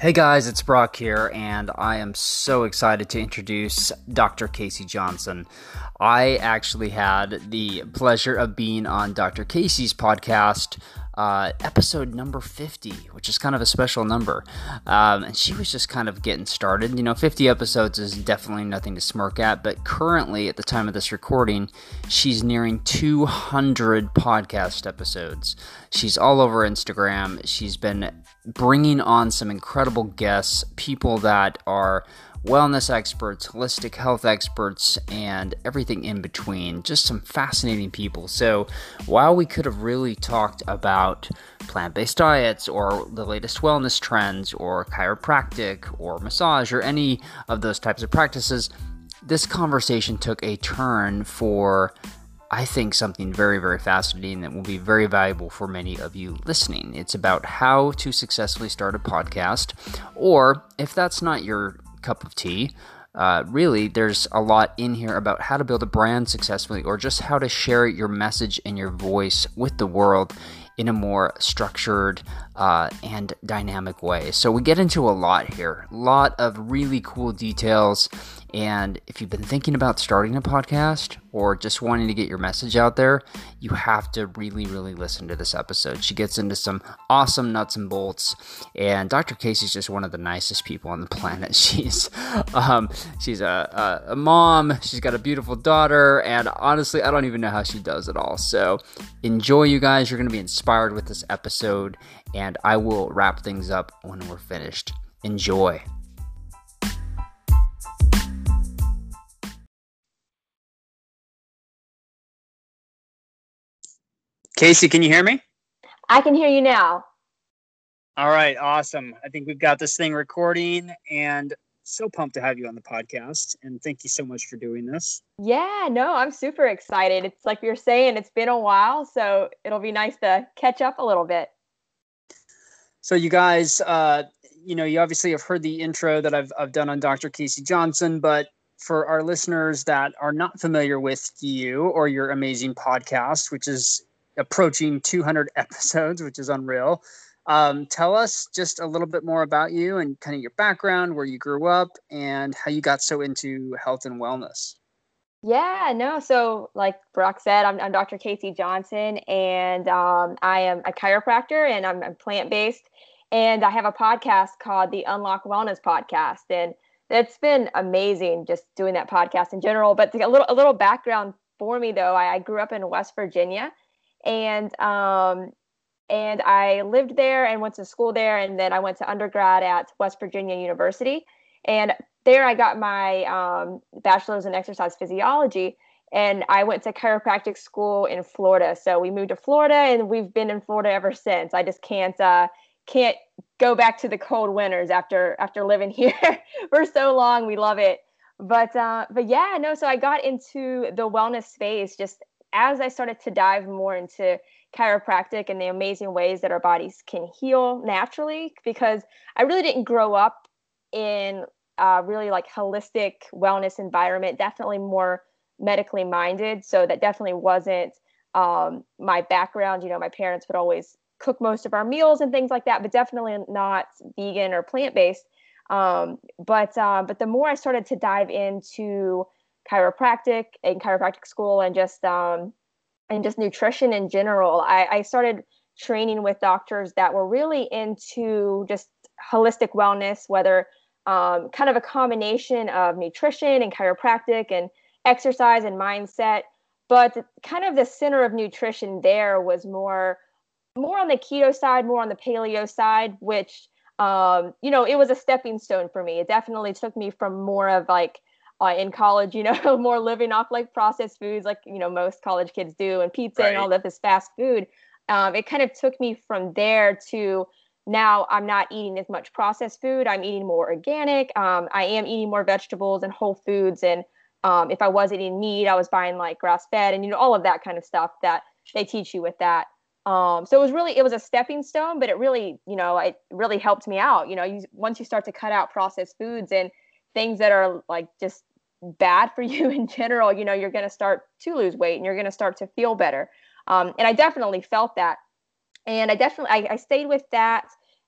Hey guys, it's Brock here, and I am so excited to introduce Dr. Casey Johnson. I actually had the pleasure of being on Dr. Casey's podcast, episode number 50, which is kind of a special number. And she was just kind of getting started. 50 episodes is definitely nothing to smirk at, but currently, at the time of this recording, she's nearing 200 podcast episodes. She's all over Instagram. She's been bringing on some incredible guests, people that are wellness experts, holistic health experts, and everything in between. Just some fascinating people. So while we could have really talked about plant-based diets or the latest wellness trends or chiropractic or massage or any of those types of practices, this conversation took a turn for, I think, something very, very fascinating that will be very valuable for many of you listening. It's about how to successfully start a podcast, or if that's not your cup of tea, really, there's a lot in here about how to build a brand successfully, or just how to share your message and your voice with the world in a more structured and dynamic way. So we get into a lot here, a lot of really cool details. And if you've been thinking about starting a podcast or just wanting to get your message out there, you have to really, really listen to this episode. She gets into some awesome nuts and bolts, and Dr. Casey's just one of the nicest people on the planet. She's a mom, she's got a beautiful daughter, and honestly, I don't even know how she does it all. So enjoy, you guys. You're going to be inspired with this episode, and I will wrap things up when we're finished. Enjoy. Casey, can you hear me? I can hear you now. All right, awesome. I think we've got this thing recording, and so pumped to have you on the podcast. And thank you so much for doing this. Yeah, no, I'm super excited. It's like you're saying, it's been a while, so it'll be nice to catch up a little bit. So you guys, you obviously have heard the intro that I've done on Dr. Casey Johnson, but for our listeners that are not familiar with you or your amazing podcast, which is approaching 200 episodes, which is unreal. Tell us just a little bit more about you and kind of your background, where you grew up, and how you got so into health and wellness. Yeah, no, so like Brock said, I'm Dr. Casey Johnson, and I am a chiropractor, and I'm plant-based, and I have a podcast called the Unlock Wellness Podcast, and it's been amazing just doing that podcast in general. But a little background for me, though, I grew up in West Virginia, and I lived there and went to school there, and then I went to undergrad at West Virginia University, and there I got my bachelor's in exercise physiology, and I went to chiropractic school in Florida. So we moved to Florida, and we've been in Florida ever since. I just can't go back to the cold winters after living here for so long. We love it. But yeah, no, so I got into the wellness space just as I started to dive more into chiropractic and the amazing ways that our bodies can heal naturally, because I really didn't grow up in really like holistic wellness environment, definitely more medically minded. So that definitely wasn't my background. My parents would always cook most of our meals and things like that, but definitely not vegan or plant-based. But the more I started to dive into chiropractic and chiropractic school and just nutrition in general, I started training with doctors that were really into just holistic wellness, whether kind of a combination of nutrition and chiropractic and exercise and mindset. But kind of the center of nutrition there was more on the keto side, more on the paleo side, which, it was a stepping stone for me. It definitely took me from more of like in college, more living off like processed foods, like, most college kids do, and pizza and all of this fast food. It kind of took me from there to now I'm not eating as much processed food. I'm eating more organic. I am eating more vegetables and whole foods. And if I was eating meat, I was buying like grass fed and, all of that kind of stuff that they teach you with that. So it was a stepping stone, but it really, it really helped me out. Once you start to cut out processed foods and things that are like just bad for you in general, you're going to start to lose weight and you're going to start to feel better. And I definitely felt that. And I stayed with that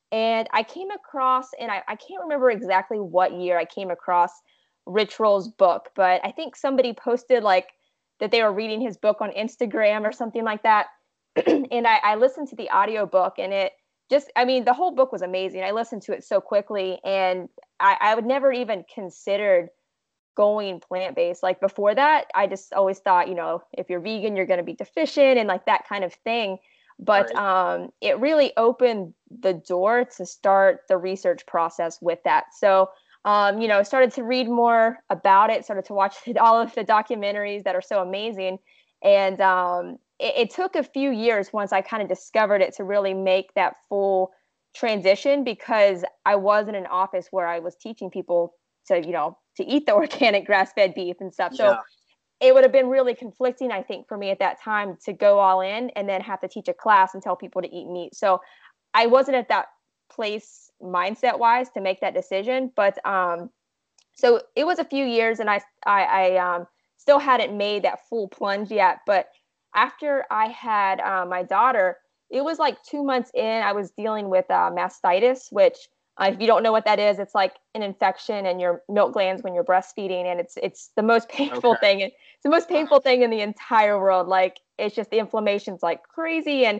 And I came across, and I can't remember exactly what year I came across Rich Roll's book, but I think somebody posted like that they were reading his book on Instagram or something like that. And I listened to the audiobook, and it just, I mean, the whole book was amazing. I listened to it so quickly, and I would never even considered going plant-based. Like before that, I just always thought, if you're vegan, you're going to be deficient and like that kind of thing. But Right. it really opened the door to start the research process with that. So, started to read more about it, started to watch all of the documentaries that are so amazing. And it took a few years once I kind of discovered it to really make that full transition, because I was in an office where I was teaching people to eat the organic grass-fed beef and stuff. So Yeah. it would have been really conflicting, I think, for me at that time to go all in and then have to teach a class and tell people to eat meat. So I wasn't at that place mindset wise to make that decision. But so it was a few years, and I still hadn't made that full plunge yet. But after I had my daughter, it was like 2 months in, I was dealing with mastitis, which if you don't know what that is, it's like an infection in your milk glands when you're breastfeeding, and it's the most painful Okay. thing. It's the most painful thing in the entire world. Like it's just the inflammation's like crazy, and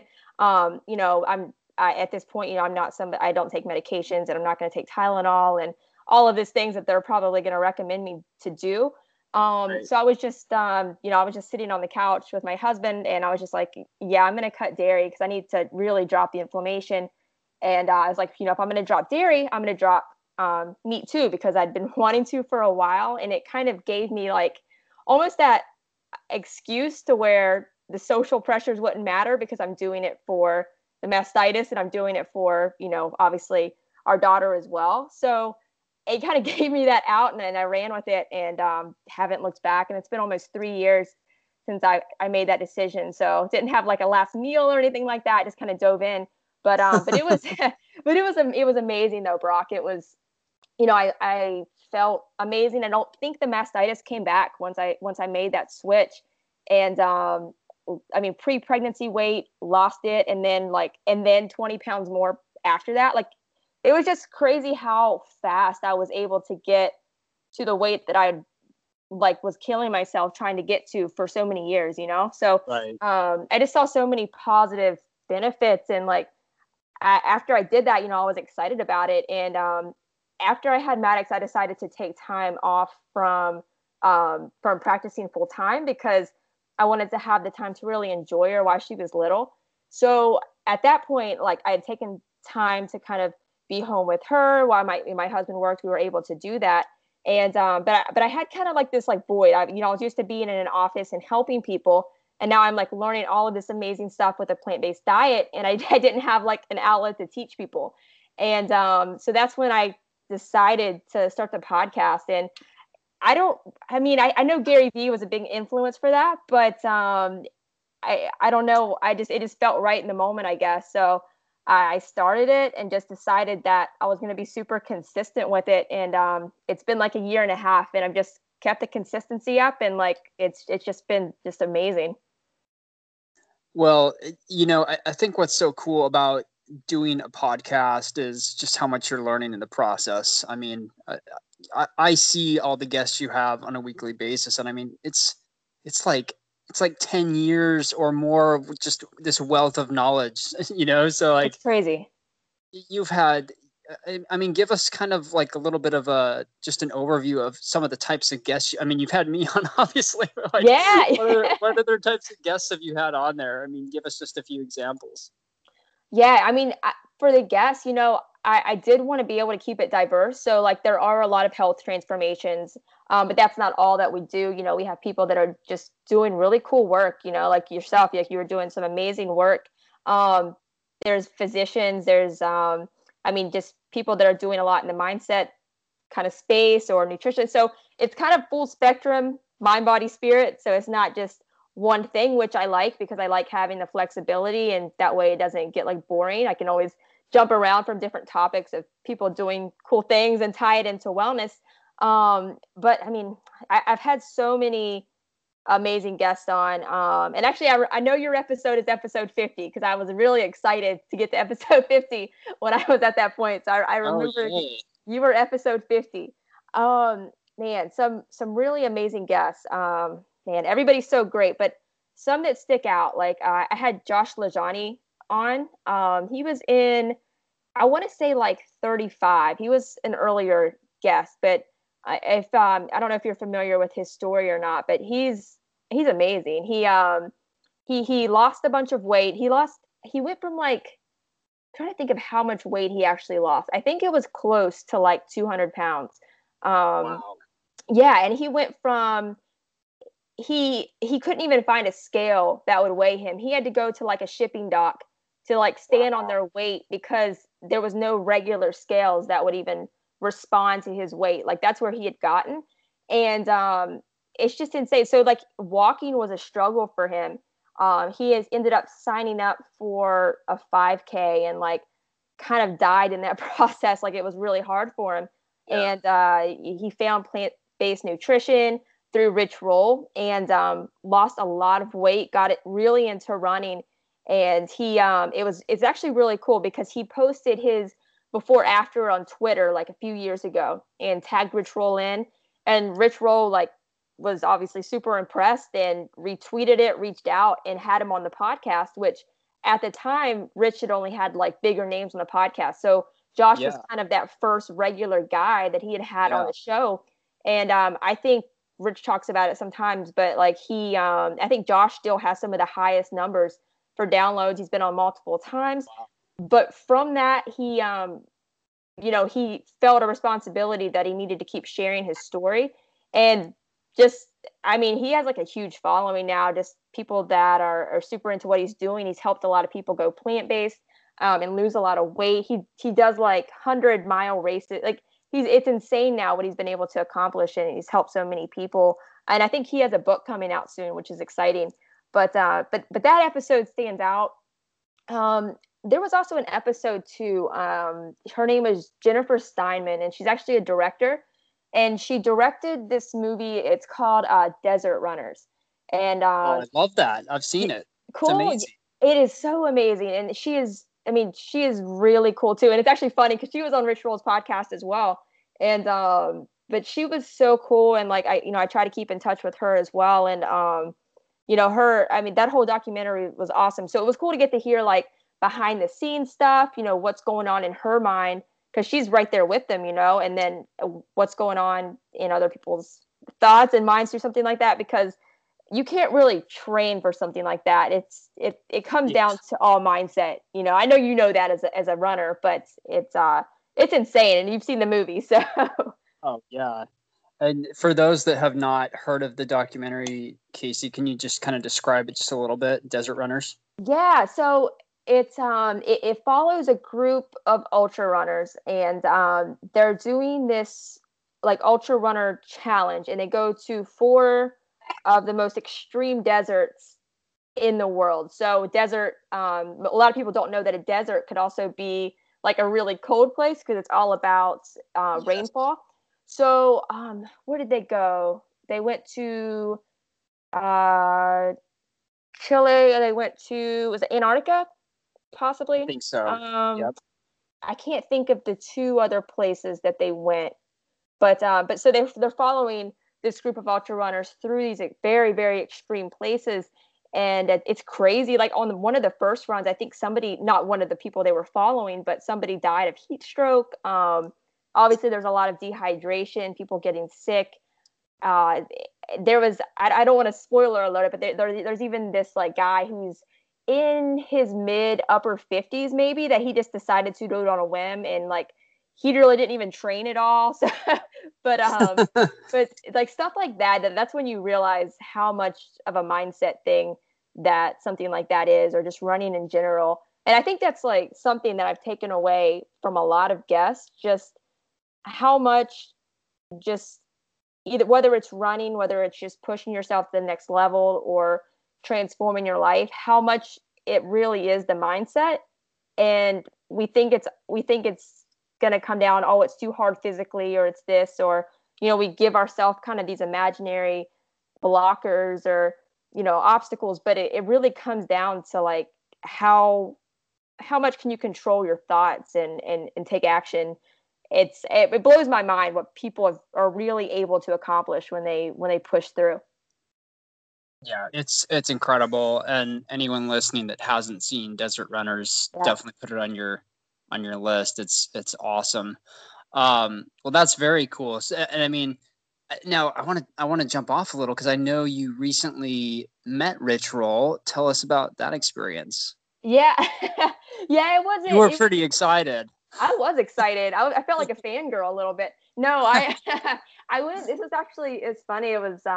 at this point, I'm not somebody, I don't take medications, and I'm not going to take Tylenol and all of these things that they're probably going to recommend me to do. Right. So I was just, I was just sitting on the couch with my husband, and I was just like, yeah, I'm going to cut dairy because I need to really drop the inflammation. And I was like, if I'm going to drop dairy, I'm going to drop meat too, because I'd been wanting to for a while. And it kind of gave me like almost that excuse to where the social pressures wouldn't matter, because I'm doing it for the mastitis, and I'm doing it for, obviously our daughter as well. So it kind of gave me that out, and I ran with it, and haven't looked back. And it's been almost 3 years since I made that decision. So didn't have like a last meal or anything like that. I just kind of dove in. But it was it was amazing though, Brock. It was, I felt amazing. I don't think the mastitis came back once I made that switch. And I mean, pre-pregnancy weight, lost it, and then 20 pounds more after that. Like it was just crazy how fast I was able to get to the weight that I like was killing myself trying to get to for so many years. So Right. I just saw so many positive benefits, and like after I did that, I was excited about it. And after I had Maddox, I decided to take time off from practicing full time, because I wanted to have the time to really enjoy her while she was little. So at that point, like I had taken time to kind of be home with her while my husband worked. We were able to do that. And but I had kind of like this like void. I was used to being in an office and helping people, and now I'm like learning all of this amazing stuff with a plant-based diet, and I didn't have like an outlet to teach people. And so that's when I decided to start the podcast. And I mean, I know Gary Vee was a big influence for that, but I don't know, it just felt right in the moment, I guess. So I started it and just decided that I was going to be super consistent with it. And it's been like a year and a half, and I've just kept the consistency up, and like it's just been just amazing. Well, I think what's so cool about doing a podcast is just how much you're learning in the process. I mean, I see all the guests you have on a weekly basis, and I mean, it's like 10 years or more of just this wealth of knowledge, So It's like crazy. you've had, I mean, give us kind of like a little bit of just an overview of some of the types of guests. I mean, you've had me on, obviously. Like, Yeah. what other types of guests have you had on there? I mean, give us just a few examples. Yeah, I mean, for the guests, I did want to be able to keep it diverse. So, like, there are a lot of health transformations, but that's not all that we do. We have people that are just doing really cool work, like yourself. Like, you were doing some amazing work. Um, there's physicians, I mean, just people that are doing a lot in the mindset kind of space or nutrition. So, it's kind of full spectrum, mind, body, spirit. So, it's not just one thing, which I like, because I like having the flexibility, and that way it doesn't get like boring. I can always jump around from different topics of people doing cool things and tie it into wellness. But I mean, I've had so many amazing guest on. And actually, I know your episode is episode 50 because I was really excited to get to episode 50 when I was at that point. So I remember you were episode 50. Man, some really amazing guests. Man, everybody's so great, but some that stick out. Like I had Josh LaJaunie on. He was in, I want to say like 35. He was an earlier guest, but if I don't know if you're familiar with his story or not, but he's amazing. He lost a bunch of weight. He went from like, I'm trying to think of how much weight he actually lost. I think it was close to like 200 pounds. Wow. Yeah, and he went from he couldn't even find a scale that would weigh him. He had to go to like a shipping dock to like stand on their weight because there was no regular scales that would even respond to his weight. Like that's where he had gotten. And it's just insane. So like walking was a struggle for him. He has ended up signing up for a 5K and like kind of died in that process. Like it was really hard for him. Yeah. And he found plant-based nutrition through Rich Roll and lost a lot of weight, got it really into running. And it's actually really cool because he posted his before after on Twitter like a few years ago and tagged Rich Roll in, and Rich Roll like was obviously super impressed and retweeted it, reached out and had him on the podcast, which at the time Rich had only had like bigger names on the podcast. So Josh was kind of that first regular guy that he had on the show. And I think Rich talks about it sometimes, but like I think Josh still has some of the highest numbers for downloads. He's been on multiple times. Wow. But from that, he felt a responsibility that he needed to keep sharing his story. And just, I mean, he has like a huge following now, just people that are super into what he's doing. He's helped a lot of people go plant-based and lose a lot of weight. He does like 100-mile races. Like it's insane now what he's been able to accomplish, and he's helped so many people. And I think he has a book coming out soon, which is exciting. But that episode stands out. There was also an episode too. Her name is Jennifer Steinman, and she's actually a director. And she directed this movie. It's called Desert Runners. And I love that. I've seen it. Cool. It's amazing. It is so amazing. And she is really cool too. And it's actually funny because she was on Rich Roll's podcast as well. And but she was so cool. And like I try to keep in touch with her as well. And that whole documentary was awesome. So it was cool to get to hear like behind the scenes stuff, what's going on in her mind, because she's right there with them, and then what's going on in other people's thoughts and minds through something like that, because you can't really train for something like that. It comes down to all mindset. I know that as a runner, but it's insane, and you've seen the movie, so. Oh yeah. And for those that have not heard of the documentary, Casey, can you just kind of describe it just a little bit, Desert Runners? Yeah, so it follows a group of ultra runners, and they're doing this like ultra runner challenge, and they go to 4 of the most extreme deserts in the world. So desert, a lot of people don't know that a desert could also be like a really cold place because it's all about rainfall. So where did they go? They went to Chile. They went to, was it Antarctica? Possibly. I think so. Yep. I can't think of the 2 other places that they went, but so they're following this group of ultra runners through these very, very extreme places, and it's crazy. Like on one of the first runs, I think somebody, not one of the people they were following, but somebody died of heat stroke. Obviously, there's a lot of dehydration, people getting sick. There was, I don't want to spoiler alert, but there's even this like guy who's in his mid upper 50s maybe, that he just decided to do it on a whim, and like he really didn't even train at all. So but like stuff like that's when you realize how much of a mindset thing that something like that is, or just running in general. And I think that's like something that I've taken away from a lot of guests, just how much, just either whether it's running, whether it's just pushing yourself to the next level or transforming your life, how much it really is the mindset. And we think it's going to come down, oh, it's too hard physically, or it's this, or we give ourselves kind of these imaginary blockers or, obstacles, but it really comes down to like how much can you control your thoughts and take action. It blows my mind what people are really able to accomplish when they push through. Yeah, it's incredible. And anyone listening that hasn't seen Desert Runners, Yeah. definitely put it on your list. It's awesome. Well, that's very cool. So, and I mean, now I want to jump off a little because I know you recently met Rich Roll. Tell us about that experience. Yeah. Yeah, You were pretty excited. I was excited. I felt like a fangirl a little bit. No, I I went. This was actually, it's funny.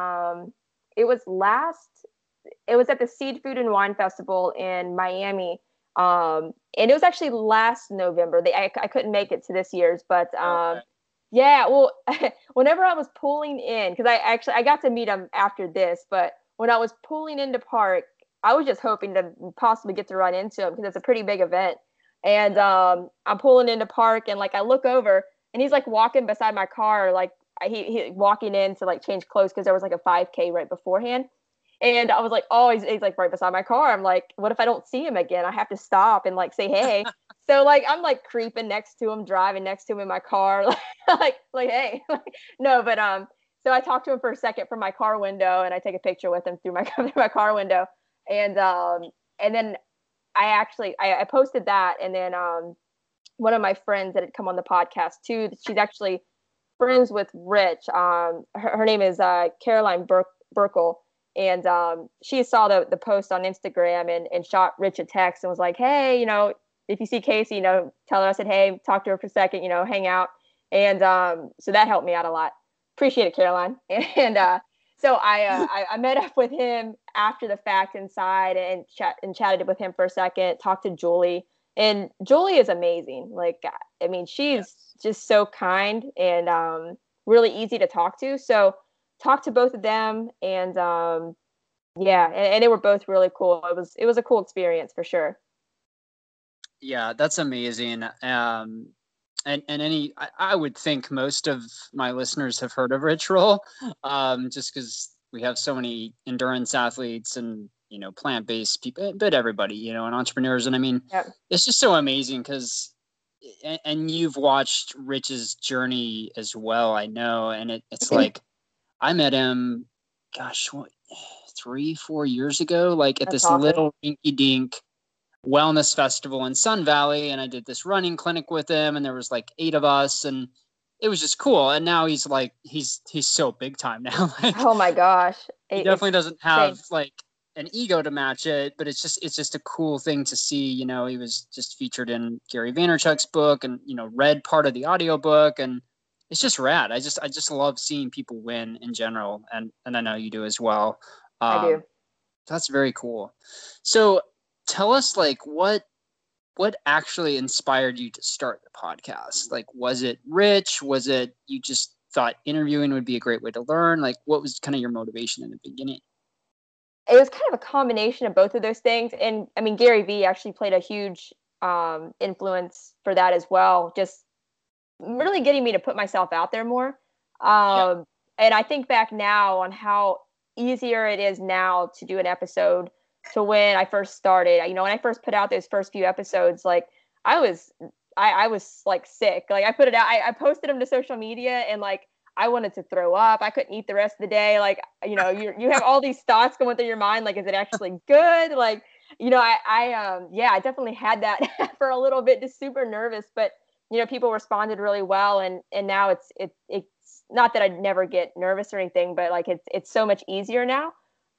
It was last. It was at the Seed Food and Wine Festival in Miami. And it was actually last November. I couldn't make it to this year's, but Okay. yeah. Well, whenever I was pulling in, because I got to meet him after this, but when I was pulling into park, I was just hoping to possibly get to run into him because it's a pretty big event. And I'm pulling into park, and like I look over, and he's like walking beside my car, like he walking in to like change clothes because there was like a 5K right beforehand. And I was like, oh, he's like right beside my car. I'm like, what if I don't see him again? I have to stop and like say hey. So like I'm like creeping next to him, driving next to him in my car, like hey, no, but so I talked to him for a second from my car window, and I take a picture with him through my through my car window, and then I posted that, and then one of my friends that had come on the podcast too, she's actually friends with Rich. Her name is Caroline Burkle, and she saw the post on Instagram and shot Rich a text and was like, hey, if you see Casey, tell her I said hey, talk to her for a second, hang out, and so that helped me out a lot. Appreciate it, Caroline. And so I met up with him after the fact inside and chatted with him for a second. Talked to Julie, and Julie is amazing. Like, I mean, she's just so kind and really easy to talk to. So talked to both of them, and yeah, and they were both really cool. It was a cool experience for sure. Yeah, that's amazing. I would think most of my listeners have heard of Rich Roll, just because we have so many endurance athletes and plant-based people, but everybody, and entrepreneurs. And I mean, Yep. it's just so amazing because, and you've watched Rich's journey as well, I know, and it's like I met him, gosh, what, 3-4 years ago, like at That's this awesome. little rinky-dink wellness festival in Sun Valley, and I did this running clinic with him, and there was like 8 of us, and it was just cool. And now he's like he's so big time now. Like Oh my gosh, he it's definitely doesn't have insane. like an ego to match it, but it's just a cool thing to see. He was just featured in Gary Vaynerchuk's book, and read part of the audiobook, and it's just rad. I just love seeing people win in general, and I know you do as well. I Um, do. that's very cool. So tell us, like, what actually inspired you to start the podcast? Like, was it Rich? Was it you just thought interviewing would be a great way to learn? Like, what was kind of your motivation in the beginning? It was kind of a combination of both of those things. And I mean, Gary Vee actually played a huge influence for that as well. Just really getting me to put myself out there more. Yeah. Um, and I think back now on how easier it is now to do an episode to when I first started. When I first put out those first few episodes, like I was, I was like sick. Like I put it out, I posted them to social media, and like I wanted to throw up. I couldn't eat the rest of the day. Like you have all these thoughts going through your mind. Like, is it actually good? Like yeah, I definitely had that for a little bit, just super nervous, but people responded really well, and now it's not that I'd never get nervous or anything, but like it's so much easier now.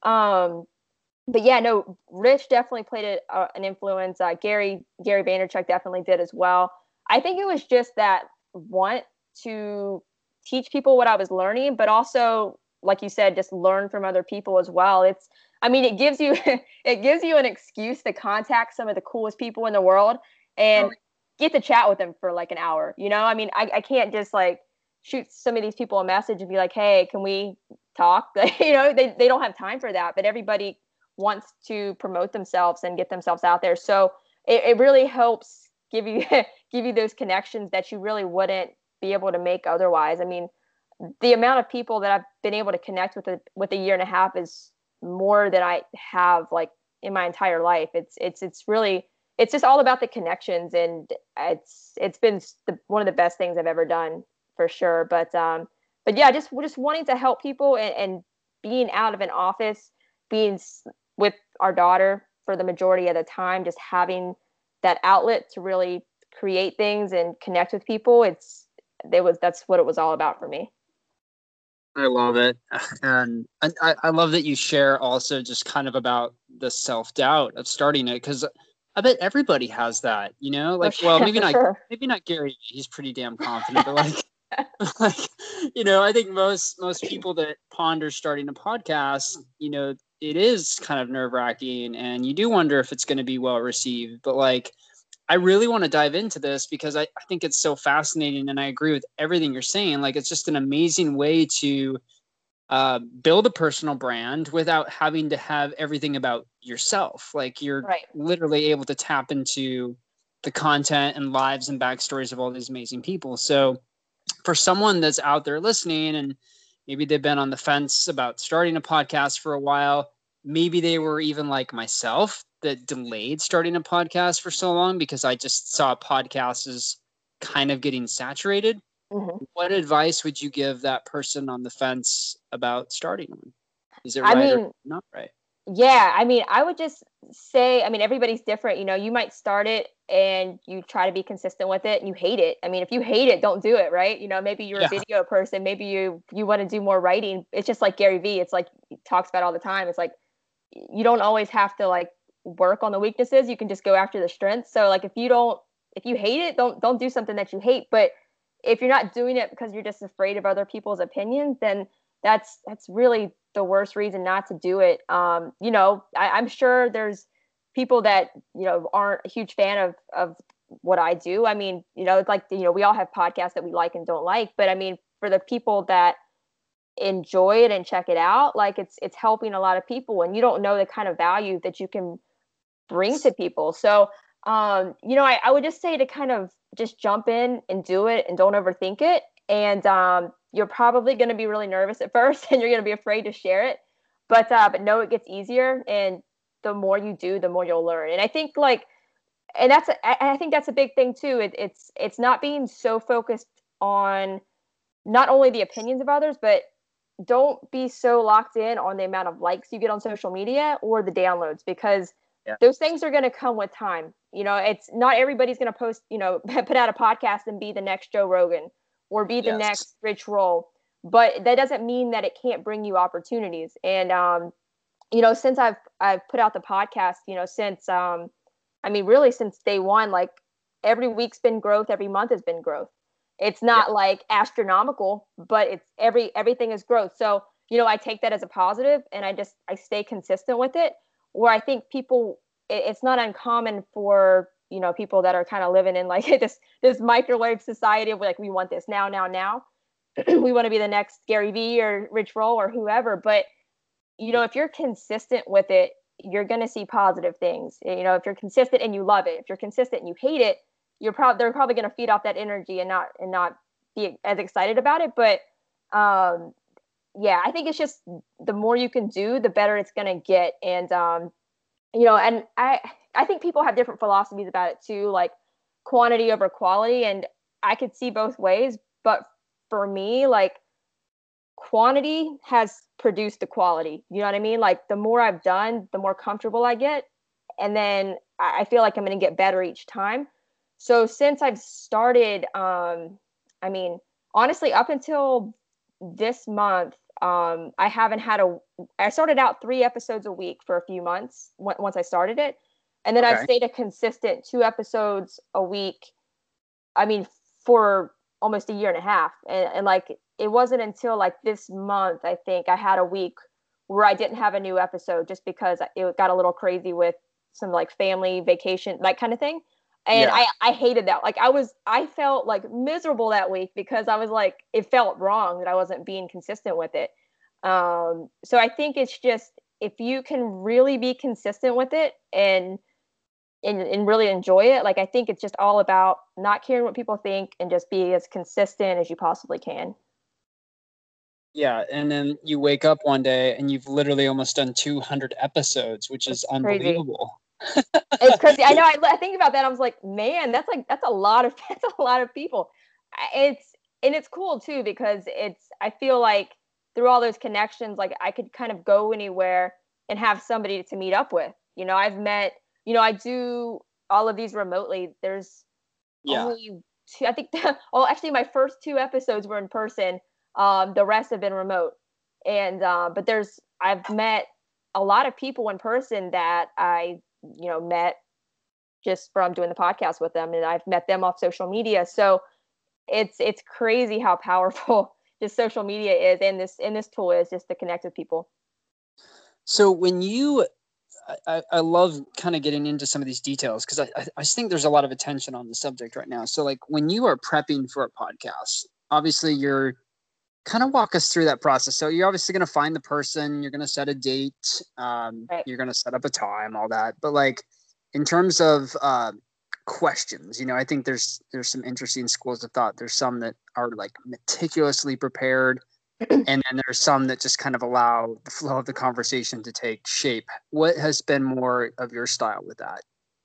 But yeah, no, Rich definitely played an influence. Gary Vaynerchuk definitely did as well. I think it was just that want to teach people what I was learning, but also, like you said, just learn from other people as well. I mean, it gives you it gives you an excuse to contact some of the coolest people in the world Oh, and get to chat with them for like an hour. I mean, I can't just like shoot some of these people a message and be like, hey, can we talk? They don't have time for that, but everybody wants to promote themselves and get themselves out there. So it really helps give you give you those connections that you really wouldn't be able to make otherwise. I mean, the amount of people that I've been able to connect with a year and a half is more than I have like in my entire life. It's really, it's just all about the connections, and it's been one of the best things I've ever done for sure. But yeah, just wanting to help people, and being out of an office, being with our daughter for the majority of the time, just having that outlet to really create things and connect with people. That's what it was all about for me. I love it. And I love that you share also just kind of about the self-doubt of starting it, because I bet everybody has that, you know, like, well, For sure. maybe not Gary. He's pretty damn confident, but like, like, you know, I think most people that ponder starting a podcast, you know, it is kind of nerve-wracking, and you do wonder if it's going to be well received. But like, I really want to dive into this because I think it's so fascinating, and I agree with everything you're saying. Like, it's just an amazing way to build a personal brand without having to have everything about yourself. Like, you're Right. literally able to tap into the content and lives and backstories of all these amazing people. So for someone that's out there listening, and maybe they've been on the fence about starting a podcast for a while, maybe they were even like myself that delayed starting a podcast for so long because I just saw podcasts as kind of getting saturated. Hmm. What advice would you give that person on the fence about starting one? Is it I right or mean, not right? yeah, I mean, I would just say, I mean, everybody's different. You know, you might start it and you try to be consistent with it and you hate it. I mean, if you hate it, don't do it, right? You know, maybe you're a Yeah. video person, maybe you want to do more writing. It's just like Gary Vee. It's like he talks about all the time. It's like you don't always have to like work on the weaknesses. You can just go after the strengths. So like if you hate it, don't do something that you hate. But if you're not doing it because you're just afraid of other people's opinions, then that's really the worst reason not to do it. You know, I'm sure there's people that, you know, aren't a huge fan of what I do. I mean, you know, it's like, you know, we all have podcasts that we like and don't like, but I mean, for the people that enjoy it and check it out, like it's helping a lot of people, and you don't know the kind of value that you can bring to people. So you know, I would just say to kind of just jump in and do it and don't overthink it. And you're probably going to be really nervous at first and you're going to be afraid to share it, but no, it gets easier, and the more you do, the more you'll learn. And I think like, and I think that's a big thing too. It's not being so focused on not only the opinions of others, but don't be so locked in on the amount of likes you get on social media or the downloads, because Yeah. those things are going to come with time. You know, it's not everybody's going to post, you know, put out a podcast and be the next Joe Rogan or be the Yes. next Rich Roll. But that doesn't mean that it can't bring you opportunities. And, you know, since I've put out the podcast, you know, since, I mean, really since day one, like every week's been growth, every month has been growth. It's Yeah. not like astronomical, but it's everything is growth. So, you know, I take that as a positive, and I stay consistent with it. Where I think people, it's not uncommon for, you know, people that are kind of living in like this microwave society of like, we want this now, now, now. We want to be the next Gary Vee or Rich Roll or whoever. But, you know, if you're consistent with it, you're going to see positive things. You know, if you're consistent and you love it, if you're consistent and you hate it, they're probably going to feed off that energy and not be as excited about it. But um, yeah, I think it's just the more you can do, the better it's going to get. And you know, and I think people have different philosophies about it too, like quantity over quality. And I could see both ways, but for me, like quantity has produced the quality. You know what I mean? Like the more I've done, the more comfortable I get. And then I feel like I'm going to get better each time. So since I've started, I mean, honestly, up until this month, I haven't had I started out 3 episodes a week for a few months once I started it. And then I've Okay. stayed a consistent 2 episodes a week. I mean, for almost a year and a half. And like, it wasn't until like this month, I think I had a week where I didn't have a new episode just because it got a little crazy with some like family vacation, that kind of thing. And Yeah. I hated that. Like I felt like miserable that week because I was like, it felt wrong that I wasn't being consistent with it. So I think it's just, if you can really be consistent with it and really enjoy it, like I think it's just all about not caring what people think and just be as consistent as you possibly can. Yeah, and then you wake up one day and you've literally almost done 200 episodes, which is It's crazy. unbelievable. It's crazy. I know. I think about that. I was like, man, that's a lot of that's a lot of people. It's and it's cool too because it's. I feel like through all those connections, like I could kind of go anywhere and have somebody to meet up with. I've met. I do all of these remotely. There's Yeah. only two. I think. Well, actually, my first two episodes were in person. The rest have been remote, and but I've met a lot of people in person that I met just from doing the podcast with them, and I've met them off social media. So it's crazy how powerful just social media is, and this tool is just to connect with people. So when I love kind of getting into some of these details because I think there's a lot of attention on the subject right now. So like when you are prepping for a podcast, obviously you're kind of walk us through that process. So you're obviously going to find the person, you're going to set a date, Right. you're going to set up a time, all that. But like in terms of questions, I think there's some interesting schools of thought. There's some that are like meticulously prepared, and then there's some that just kind of allow the flow of the conversation to take shape. What has been more of your style with that?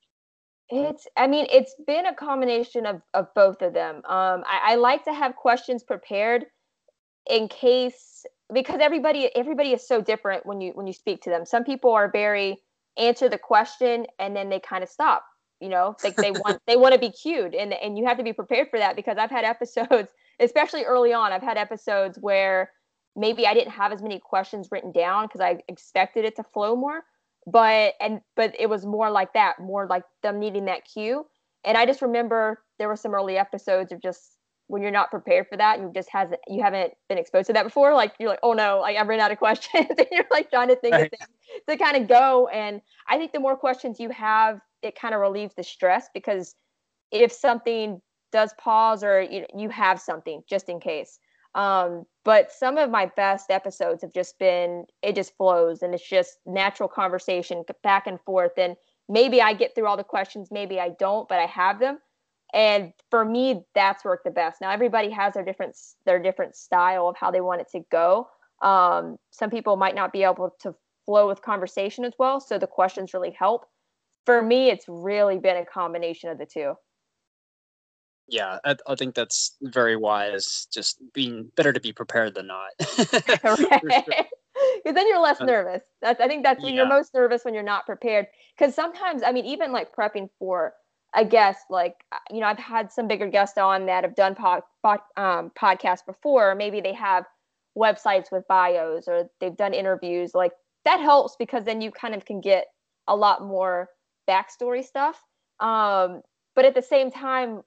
It's been a combination of both of them. I like to have questions prepared in case, because everybody is so different when you speak to them. Some people are very answer the question and then they kind of stop. Like they want to be cued, and you have to be prepared for that, because I've had episodes, especially early on, I've had episodes where maybe I didn't have as many questions written down because I expected it to flow more, but it was more like that, more like them needing that cue. And I just remember there were some early episodes of just when you're not prepared for that, you haven't been exposed to that before. Like you're like, oh no, like I've run out of questions, and you're like trying to think of Right. things to kind of go. And I think the more questions you have, it kind of relieves the stress, because if something does pause, or you have something just in case. But some of my best episodes have just been, it just flows and it's just natural conversation back and forth. And maybe I get through all the questions, maybe I don't, but I have them. And for me, that's worked the best. Now everybody has their different style of how they want it to go. Some people might not be able to flow with conversation as well, so the questions really help. For me, it's really been a combination of the two. Yeah, I think that's very wise. Just being better to be prepared than not. For Right. sure. Because then you're less Uh, nervous. I think that's when you're yeah. most nervous, when you're not prepared. Because sometimes, even like prepping for a guest, like, I've had some bigger guests on that have done podcasts before. Maybe they have websites with bios, or they've done interviews. Like that helps, because then you kind of can get a lot more backstory stuff. But at the same time,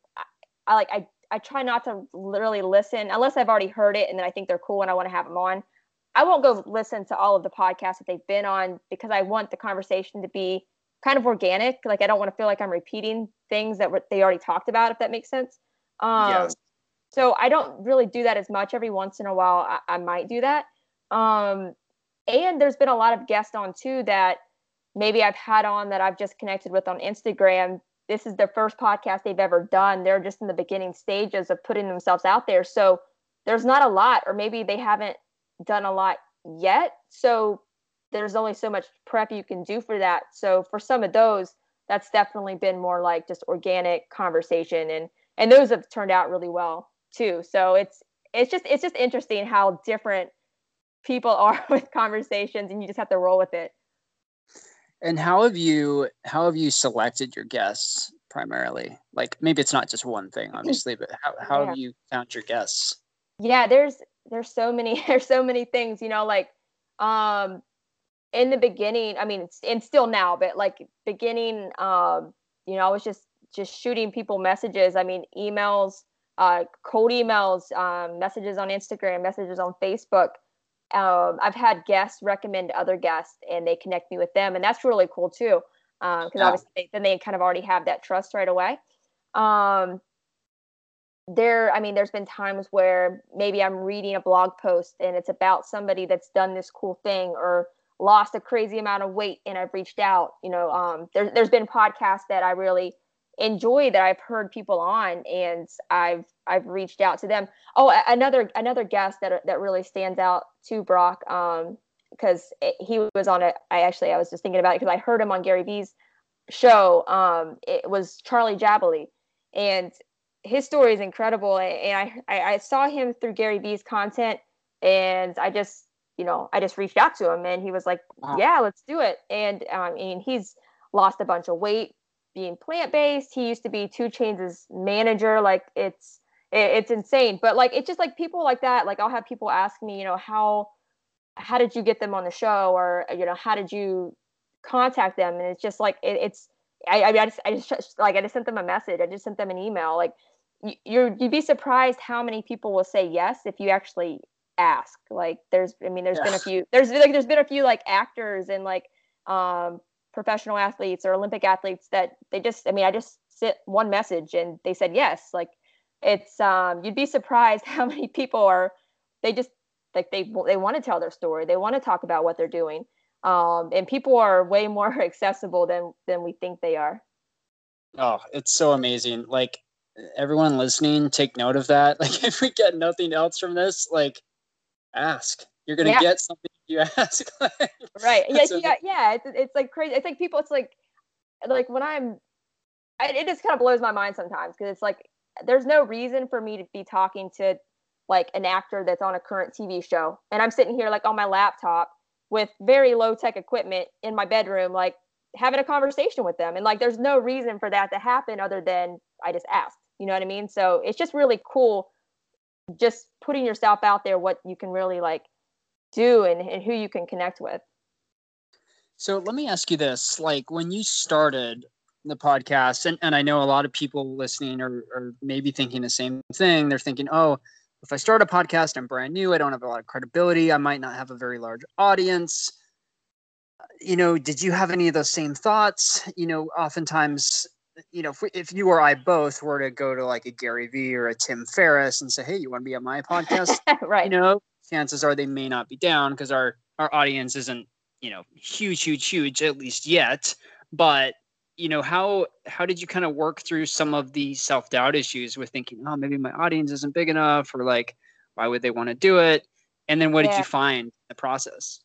I try not to literally listen unless I've already heard it and then I think they're cool and I want to have them on. I won't go listen to all of the podcasts that they've been on, because I want the conversation to be kind of organic. Like I don't want to feel like I'm repeating things that they already talked about, if that makes sense. Yes. So I don't really do that as much. Every once in a while, I might do that. Um, and there's been a lot of guests on too that maybe I've had on that I've just connected with on Instagram. This is their first podcast they've ever done. They're just in the beginning stages of putting themselves out there. So there's not a lot, or maybe they haven't done a lot yet. So there's only so much prep you can do for that. So for some of those, that's definitely been more like just organic conversation, and those have turned out really well too. So it's just interesting how different people are with conversations, and you just have to roll with it. And how have you selected your guests primarily? Like maybe it's not just one thing, obviously, but how have Yeah. you found your guests? Yeah, there's so many there's so many things, like um in the beginning, and still now, but like beginning, I was just shooting people messages. Emails, cold emails, messages on Instagram, messages on Facebook. I've had guests recommend other guests, and they connect me with them, and that's really cool too. Because Yeah. obviously then they kind of already have that trust right away. Um, there's been times where maybe I'm reading a blog post and it's about somebody that's done this cool thing, or lost a crazy amount of weight, and I've reached out. There's been podcasts that I really enjoy that I've heard people on, and I've reached out to them. Oh, another guest that really stands out too, Brock, because he was on it. I was just thinking about it because I heard him on Gary Vee's show. It was Charlie Jabaley, and his story is incredible. And I saw him through Gary Vee's content, and I just reached out to him, and he was like, Wow. yeah, let's do it. And he's lost a bunch of weight being plant-based. He used to be 2 Chainz's manager. Like it's insane. But like, it's just like people like that. Like I'll have people ask me, how did you get them on the show? Or, how did you contact them? And it's just like, I just sent them a message. I just sent them an email. Like you'd be surprised how many people will say yes if you actually ask. Like there's been a few, there's been a few like actors and like, professional athletes or Olympic athletes that I just sent one message and they said yes. Like it's, you'd be surprised how many people they just like, they want to tell their story. They want to talk about what they're doing. And people are way more accessible than we think they are. Oh, it's so amazing. Like everyone listening, take note of that. Like if we get nothing else from this, like ask. You're going to get something if you ask. Right. Yeah. It's like crazy. It's like people, it's like when it just kind of blows my mind sometimes. Cause it's like, there's no reason for me to be talking to like an actor that's on a current TV show. And I'm sitting here like on my laptop with very low tech equipment in my bedroom, like having a conversation with them. And like, there's no reason for that to happen other than I just asked, you know what I mean? So it's just really cool. Just putting yourself out there, what you can really like do and who you can connect with. So let me ask you this, like when you started the podcast, and I know a lot of people listening are maybe thinking the same thing. They're thinking, oh, if I start a podcast, I'm brand new. I don't have a lot of credibility. I might not have a very large audience. Did you have any of those same thoughts? Oftentimes, if you or I both were to go to like a Gary Vee or a Tim Ferriss and say, hey, you want to be on my podcast? Right. Chances are they may not be down because our audience isn't, huge, at least yet. But, how did you kind of work through some of the self-doubt issues with thinking, oh, maybe my audience isn't big enough, or like, why would they want to do it? And then what did you find in the process?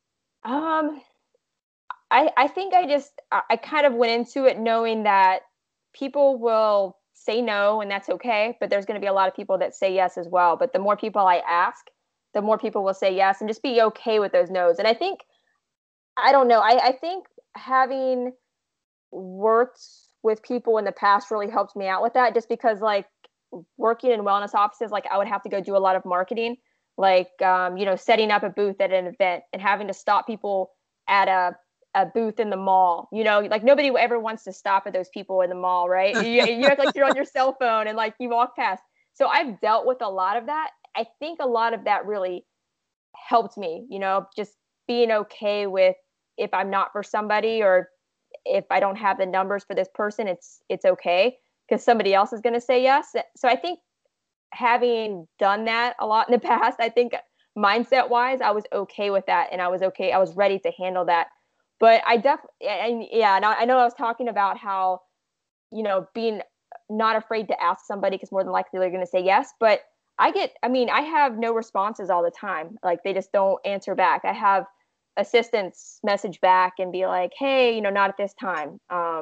I think I kind of went into it knowing that people will say no and that's okay, but there's going to be a lot of people that say yes as well. But the more people I ask, the more people will say yes, and just be okay with those no's. And I think, I don't know, I think having worked with people in the past really helped me out with that, just because like working in wellness offices, like I would have to go do a lot of marketing, like, setting up a booth at an event and having to stop people at a booth in the mall, like nobody ever wants to stop at those people in the mall, right? You act like you're on your cell phone and like you walk past. So I've dealt with a lot of that. I think a lot of that really helped me, just being okay with if I'm not for somebody, or if I don't have the numbers for this person, it's okay because somebody else is going to say yes. So I think having done that a lot in the past, I think mindset wise, I was okay with that. And I was ready to handle that. But I definitely, and I know I was talking about how, being not afraid to ask somebody because more than likely they're going to say yes. But I have no responses all the time. Like they just don't answer back. I have assistants message back and be like, hey, not at this time.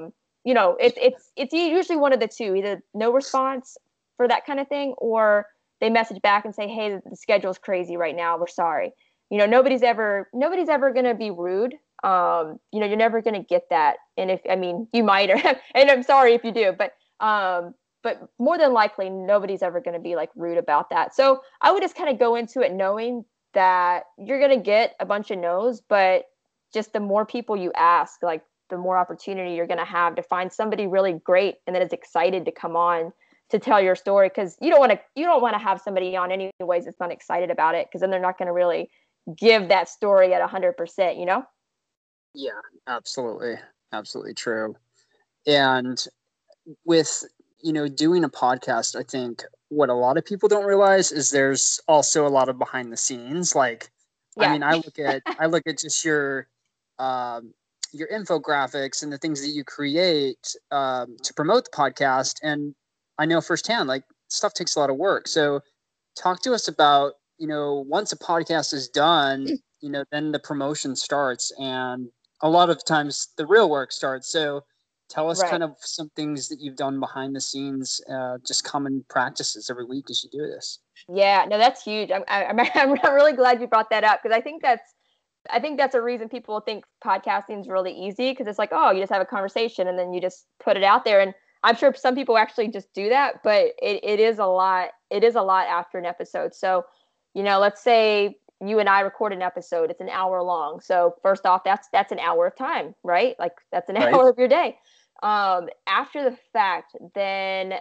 It's usually one of the two, either no response for that kind of thing, or they message back and say, hey, the schedule's crazy right now. We're sorry. Nobody's ever going to be rude. You're never going to get that. And you might, and I'm sorry if you do, but more than likely nobody's ever going to be like rude about that. So I would just kind of go into it knowing that you're going to get a bunch of no's, but just the more people you ask, like the more opportunity you're going to have to find somebody really great and that is excited to come on to tell your story. Cause you don't want to have somebody on anyways that's not excited about it. Cause then they're not going to really give that story at 100%, Yeah, absolutely. Absolutely true. And with, doing a podcast, I think what a lot of people don't realize is there's also a lot of behind the scenes. Like, yeah. I look at just your your infographics and the things that you create to promote the podcast. And I know firsthand, like, stuff takes a lot of work. So talk to us about, once a podcast is done, then the promotion starts, and a lot of times the real work starts. So tell us kind of some things that you've done behind the scenes, just common practices every week as you do this. Yeah, no, that's huge. I'm really glad you brought that up, because I think that's a reason people think podcasting is really easy, because it's like, oh, you just have a conversation and then you just put it out there. And I'm sure some people actually just do that, but it is a lot. It is a lot after an episode. So, let's say you and I record an episode, it's an hour long. So first off, that's an hour of time, right? Like, that's an hour of your day. After the fact, then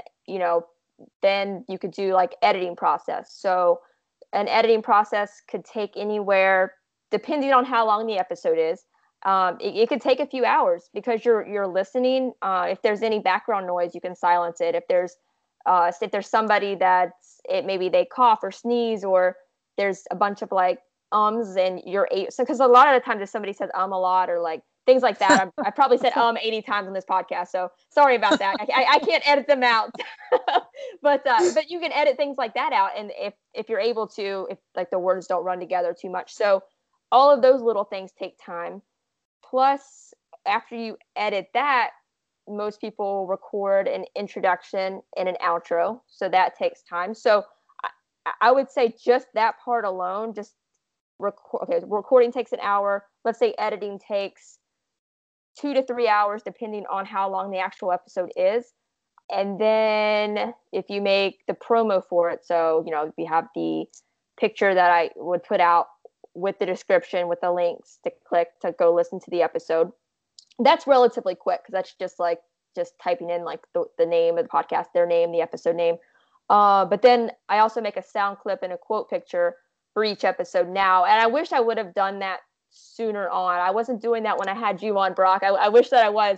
you could do like editing process. So an editing process could take anywhere, depending on how long the episode is. It could take a few hours, because you're listening. If there's any background noise, you can silence it. If there's somebody maybe they cough or sneeze, or there's a bunch of like ums, and because a lot of the times if somebody says a lot, or like things like that, I probably said 80 times on this podcast, so sorry about that. I can't edit them out. but you can edit things like that out, and if you're able to, if like the words don't run together too much. So all of those little things take time. Plus, after you edit that, most people record an introduction and an outro, so that takes time. So I would say just that part alone, just recording takes an hour. Let's say editing takes 2 to 3 hours, depending on how long the actual episode is. And then if you make the promo for it, so we have the picture that I would put out with the description, with the links to click to go listen to the episode. That's relatively quick, because that's just typing in like the name of the podcast, their name, the episode name. But then I also make a sound clip and a quote picture for each episode now. And I wish I would have done that sooner on. I wasn't doing that when I had you on, Brock. I wish that I was.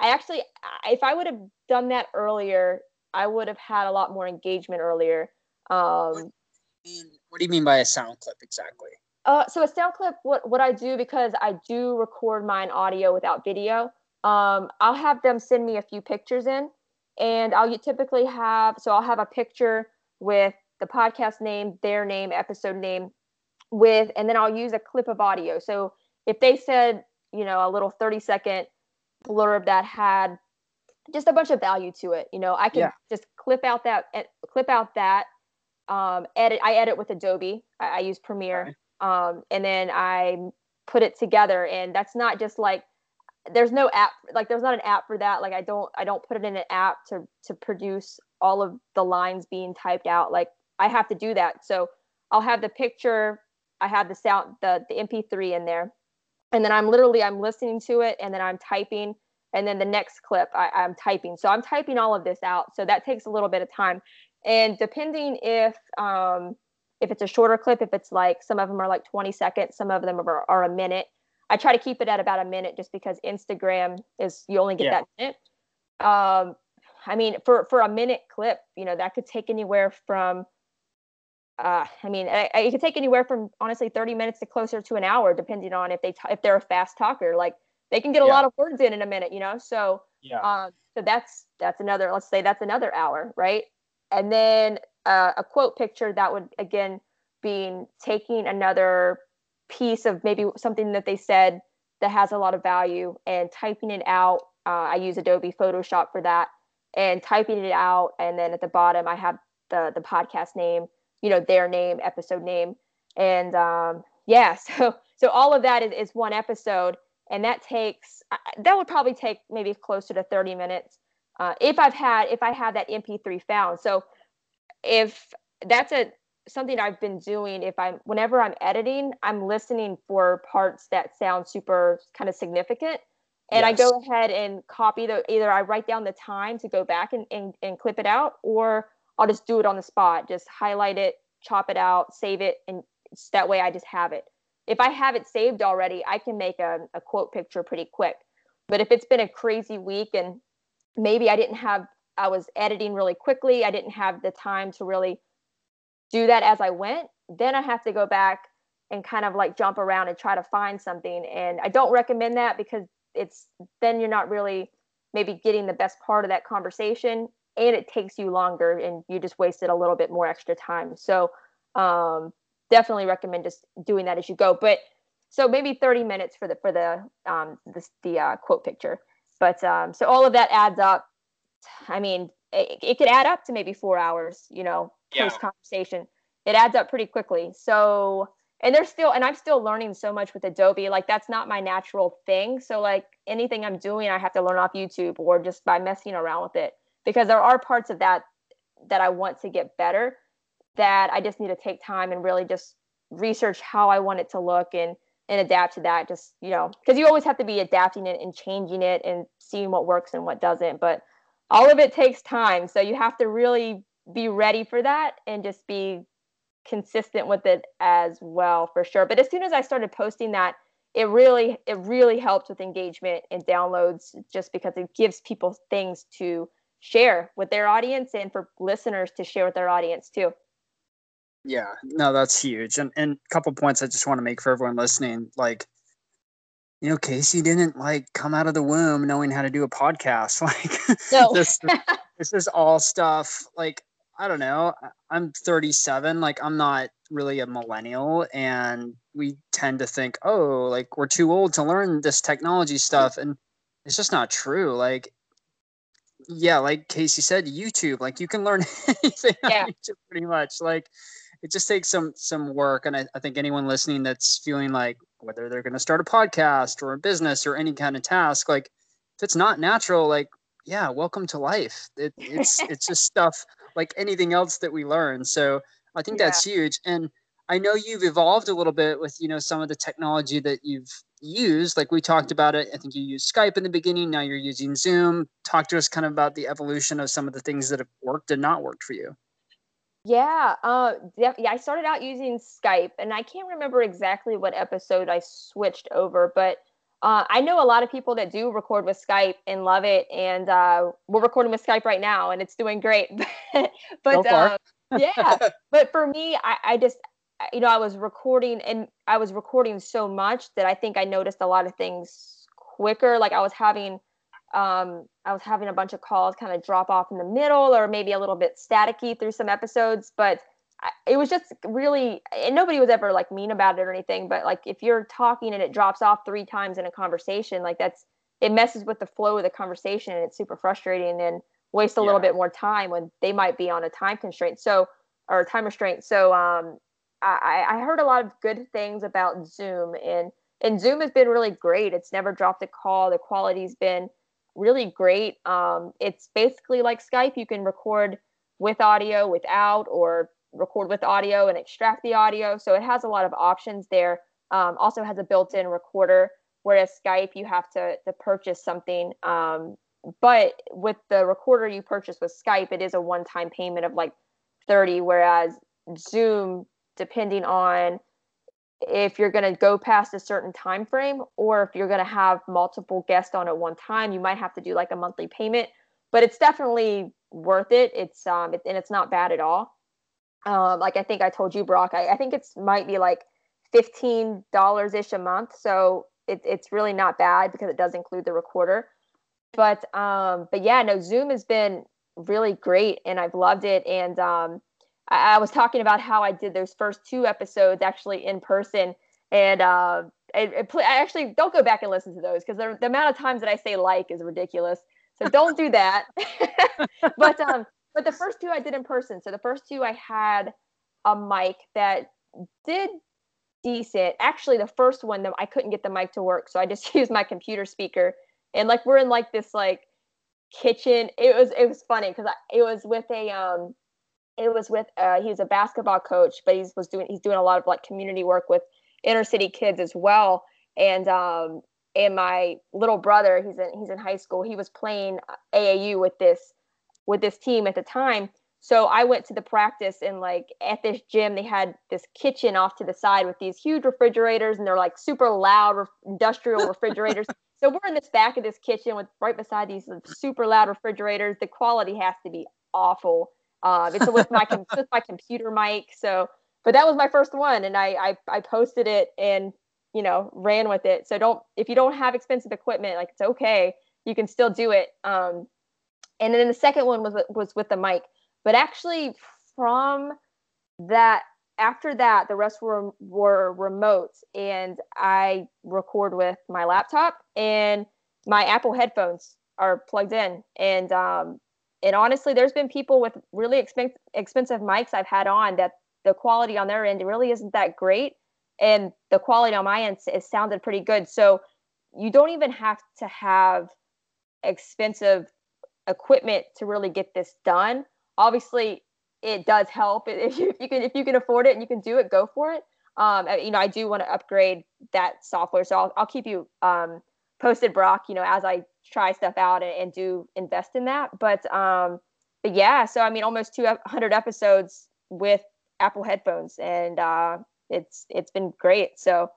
If I would have done that earlier, I would have had a lot more engagement earlier. What do you mean by a sound clip exactly? So a sound clip, what I do, because I do record mine audio without video, I'll have them send me a few pictures in, and I'll have a picture with the podcast name, their name, episode name, and then I'll use a clip of audio. So if they said, a little 30-second blurb that had just a bunch of value to it, I can just clip out that, edit. I edit with Adobe. I use Premiere. Right. And then I put it together, and that's not just like, there's no app, like there's not an app for that. Like I don't put it in an app to produce all of the lines being typed out. Like I have to do that. So I'll have the picture, I have the sound, the MP3 in there, and then I'm listening to it, and then I'm typing, and then the next clip I'm typing. So I'm typing all of this out. So that takes a little bit of time. And depending if it's a shorter clip, if it's like, some of them are like 20 seconds, some of them are a minute. I try to keep it at about a minute, just because Instagram is, you only get that minute. I mean, for a minute clip, that could take anywhere from, it could take anywhere from honestly 30 minutes to closer to an hour, depending on if they're a fast talker. Like they can get a lot of words in a minute, So so that's another. Let's say that's another hour, right? And then a quote picture, that would again be taking another piece of maybe something that they said that has a lot of value and typing it out. I use Adobe Photoshop for that, and typing it out. And then at the bottom, I have the podcast name, their name, episode name. And so all of that is one episode. And that would probably take maybe closer to 30 minutes. If I have that MP3 found. So if that's something I've been doing, whenever I'm editing, I'm listening for parts that sound super kind of significant. And I go ahead and copy either I write down the time to go back and clip it out, or I'll just do it on the spot, just highlight it, chop it out, save it. And that way I just have it. If I have it saved already, I can make a quote picture pretty quick. But if it's been a crazy week and maybe I was editing really quickly, I didn't have the time to really do that as I went, then I have to go back and kind of like jump around and try to find something. And I don't recommend that, because it's then you're not really maybe getting the best part of that conversation, and it takes you longer and you just wasted a little bit more extra time. So definitely recommend just doing that as you go. But so maybe 30 minutes for the quote picture. But so all of that adds up. I mean, it could add up to maybe 4 hours, post conversation. It adds up pretty quickly. So, and I'm still learning so much with Adobe. Like, that's not my natural thing. So like anything I'm doing, I have to learn off YouTube or just by messing around with it, because there are parts of that I want to get better, that I just need to take time and really just research how I want it to look and adapt to that. Just, because you always have to be adapting it and changing it and seeing what works and what doesn't. But all of it takes time. So you have to really be ready for that and just be consistent with it as well, for sure. But as soon as I started posting that, it really helped with engagement and downloads, just because it gives people things to share with their audience and for listeners to share with their audience too. Yeah, no, that's huge. And a couple points I just want to make for everyone listening. Like, Casey didn't like come out of the womb knowing how to do a podcast. Like, no. this is all stuff. Like, I don't know. I'm 37. Like, I'm not really a millennial, and we tend to think, oh, like we're too old to learn this technology stuff, and it's just not true. Like, yeah, like Casey said, YouTube. Like, you can learn anything on YouTube pretty much. Like, it just takes some work. And I think anyone listening that's feeling like, whether they're going to start a podcast or a business or any kind of task, like if it's not natural, like, yeah, welcome to life. It's just stuff like anything else that we learn. So I think that's huge. And I know you've evolved a little bit with, some of the technology that you've used. Like we talked about it. I think you used Skype in the beginning. Now you're using Zoom. Talk to us kind of about the evolution of some of the things that have worked and not worked for you. Yeah, I started out using Skype, and I can't remember exactly what episode I switched over, but I know a lot of people that do record with Skype and love it, and we're recording with Skype right now, and it's doing great. But yeah, but for me, I just, I was recording, and I was recording so much that I think I noticed a lot of things quicker. Like I was having a bunch of calls kind of drop off in the middle, or maybe a little bit staticky through some episodes, but it was just really, and nobody was ever like mean about it or anything, but like if you're talking and it drops off 3 times in a conversation, like it messes with the flow of the conversation, and it's super frustrating and waste a little bit more time when they might be on a time constraint. Or time restraint. So I heard a lot of good things about Zoom, and Zoom has been really great. It's never dropped a call. The quality's been really great. It's basically like Skype. You can record with audio, without, or record with audio and extract the audio. So it has a lot of options there. Also has a built-in recorder, whereas Skype, you have to purchase something. But with the recorder you purchase with Skype, it is a one-time payment of like $30, whereas Zoom, depending on if you're going to go past a certain time frame, or if you're going to have multiple guests on at one time, you might have to do like a monthly payment, but it's definitely worth it. It's and it's not bad at all. Like I think I told you, Brock, I think it's might be like $15 ish a month. So it's really not bad because it does include the recorder. But yeah, no, Zoom has been really great, and I've loved it. And I was talking about how I did those first 2 episodes actually in person, and I actually don't go back and listen to those, because the amount of times that I say like is ridiculous. So don't do that. But the first 2 I did in person. So the first 2 I had a mic that did decent. Actually, the first one, I couldn't get the mic to work, so I just used my computer speaker. And like we're in like this like kitchen. It was funny because it was with he's a basketball coach, but he's doing a lot of like community work with inner city kids as well. And my little brother, he's in high school. He was playing AAU with this team at the time. So I went to the practice, and like at this gym, they had this kitchen off to the side with these huge refrigerators, and they're like super loud industrial refrigerators. So we're in this back of this kitchen with right beside these super loud refrigerators. The quality has to be awful. It's with my computer mic. So, but that was my first one, and I posted it, and ran with it. So if you don't have expensive equipment, like, it's okay, you can still do it. And then the second one was with the mic, but actually from that, after that, the rest were remote, and I record with my laptop, and my Apple headphones are plugged in. And honestly, there's been people with really expensive mics I've had on that the quality on their end really isn't that great, and the quality on my end is sounded pretty good. So you don't even have to have expensive equipment to really get this done. Obviously, it does help if you can afford it and you can do it, go for it. I do want to upgrade that software, so I'll keep you posted, Brock, as I try stuff out and do invest in that. But yeah, so I mean, almost 200 episodes with Apple headphones, and it's been great. So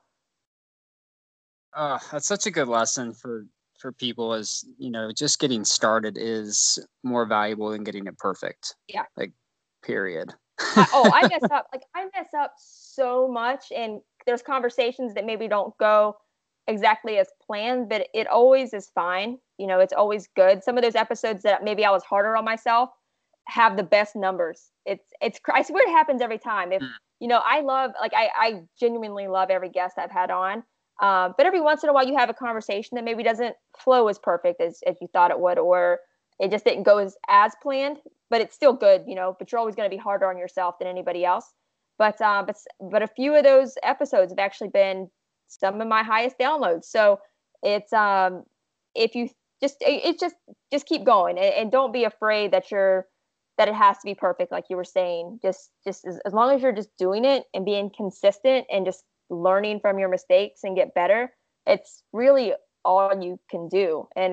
that's such a good lesson for people, as just getting started is more valuable than getting it perfect. Yeah. Like, period. I mess up. Like, I mess up so much, and there's conversations that maybe don't go exactly as planned, but it always is fine. It's always good. Some of those episodes that maybe I was harder on myself have the best numbers. I swear it happens every time. If I love, like, I genuinely love every guest I've had on. But every once in a while you have a conversation that maybe doesn't flow as perfect as you thought it would, or it just didn't go as planned, but it's still good, but you're always going to be harder on yourself than anybody else. But a few of those episodes have actually been some of my highest downloads. So it's, if you just keep going, and don't be afraid that it has to be perfect. Like you were saying, just as long as you're just doing it and being consistent and just learning from your mistakes and get better, it's really all you can do. And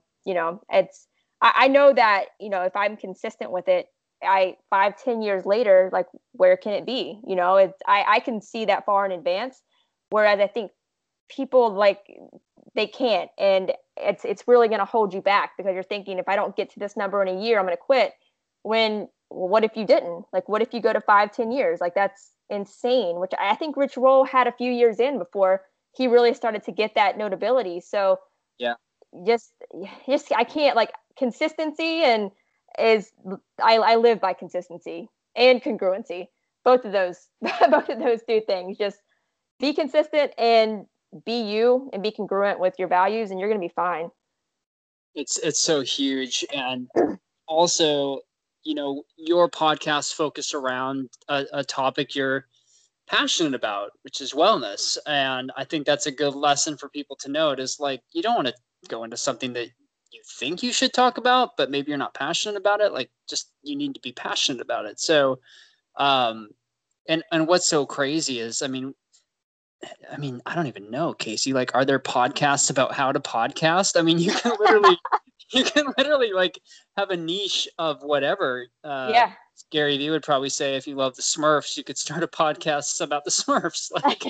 I know that if I'm consistent with it, 5-10 years later, like, where can it be? I can see that far in advance, whereas I think people, like, they can't, and it's really going to hold you back, because you're thinking, if I don't get to this number in a year, I'm going to quit. What if you didn't? Like, what if you go to 5-10 years? Like, that's insane, which I think Rich Roll had a few years in before he really started to get that notability. So yeah, just I can't, like, consistency, and I live by consistency and congruency. Both of those two things. Just be consistent and be you, and be congruent with your values, and you're going to be fine. It's so huge. And also, your podcast focus around a topic you're passionate about, which is wellness. And I think that's a good lesson for people to note, is, like, you don't want to go into something that you think you should talk about, but maybe you're not passionate about it. Like, just, you need to be passionate about it. So, and what's so crazy is, I mean, I don't even know, Casey, like, are there podcasts about how to podcast? I mean, you can literally like have a niche of whatever. Yeah. Gary Vee would probably say, if you love the Smurfs, you could start a podcast about the Smurfs. Like,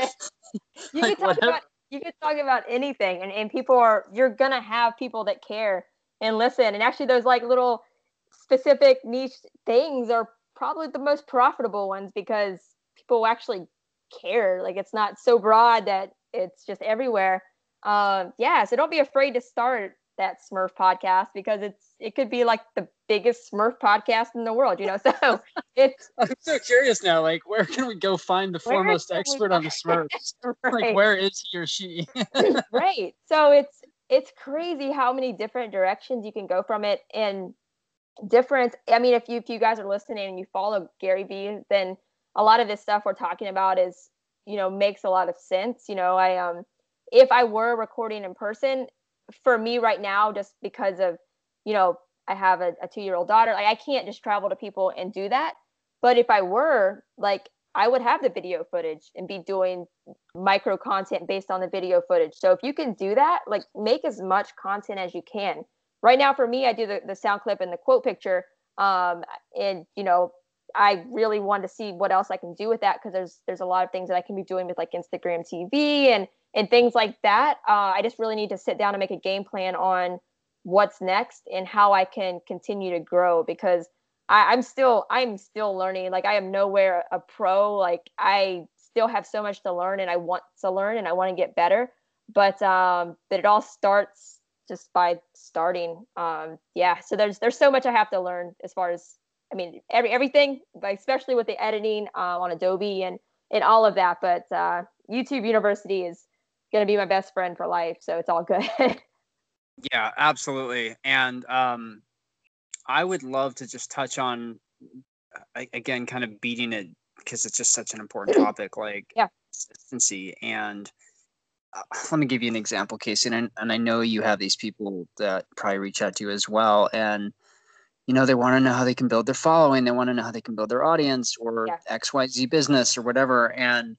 you could talk about anything, and you're gonna have people that care and listen. And actually, those, like, little specific niche things are probably the most profitable ones, because people actually care. Like, it's not so broad that it's just everywhere. Yeah, so don't be afraid to start that Smurf podcast, because it could be like the biggest Smurf podcast in the world, So it's. I'm so curious now. Like, where can we go find the foremost expert on the Smurfs? Right. Like, where is he or she? Right. So it's crazy how many different directions you can go from it, and different. I mean, if you guys are listening and you follow Gary Vee, then a lot of this stuff we're talking about is, makes a lot of sense. If I were recording in person, for me right now, just because of, I have a 2-year-old daughter, like, I can't just travel to people and do that. But if I were, like, I would have the video footage and be doing micro content based on the video footage. So if you can do that, like, make as much content as you can. Right now, for me, I do the sound clip and the quote picture. And, I really want to see what else I can do with that, because there's a lot of things that I can be doing with, like, Instagram TV and things like that. I just really need to sit down and make a game plan on what's next and how I can continue to grow, because I'm still learning. Like, I am nowhere a pro. Like, I still have so much to learn, and I want to learn, and I want to get better. But it all starts just by starting. So there's so much I have to learn as far as, I mean, everything, but especially with the editing on Adobe and all of that. But YouTube University is going to be my best friend for life, so it's all good. Yeah, absolutely. And I would love to just touch on, again, kind of beating it, because it's just such an important topic, like Yeah. consistency. And let me give you an example, Casey. And I know you have these people that probably reach out to you as well. And, you know, they want to know how they can build their following. They want to know how they can build their audience, or XYZ business or whatever. And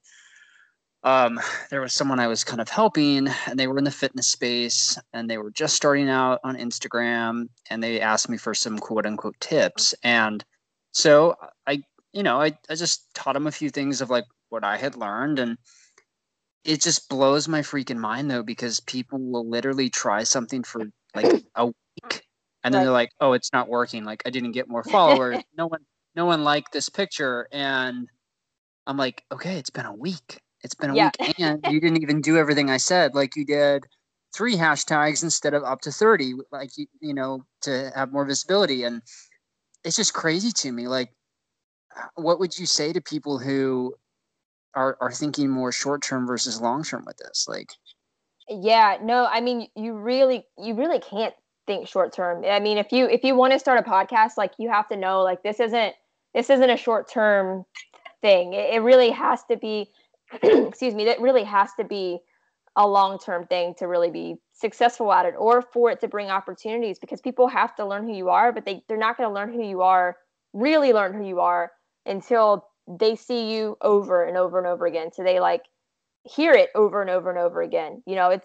there was someone I was kind of helping, and they were in the fitness space, and they were just starting out on Instagram, and they asked me for some quote unquote tips. And so I just taught them a few things of like what I had learned. And it just blows my freaking mind though, because people will literally try something for like a week, and then they're like, oh, it's not working. Like, I didn't get more followers. No one liked this picture. And I'm like, okay, it's been a week. It's been a week, and you didn't even do everything I said. Like, you did 3 hashtags instead of up to 30, like, you know, to have more visibility. And it's just crazy to me. Like, what would you say to people who are thinking more short-term versus long-term with this? Like, yeah, no, I mean, you really can't think short-term. I mean, if you want to start a podcast, like, you have to know, like, this isn't a short-term thing. It really has to be, excuse me, that really has to be a long-term thing to really be successful at it, or for it to bring opportunities, because people have to learn who you are, but they're not going to really learn who you are, until they see you over and over and over again. So they like hear it over and over and over again. You know,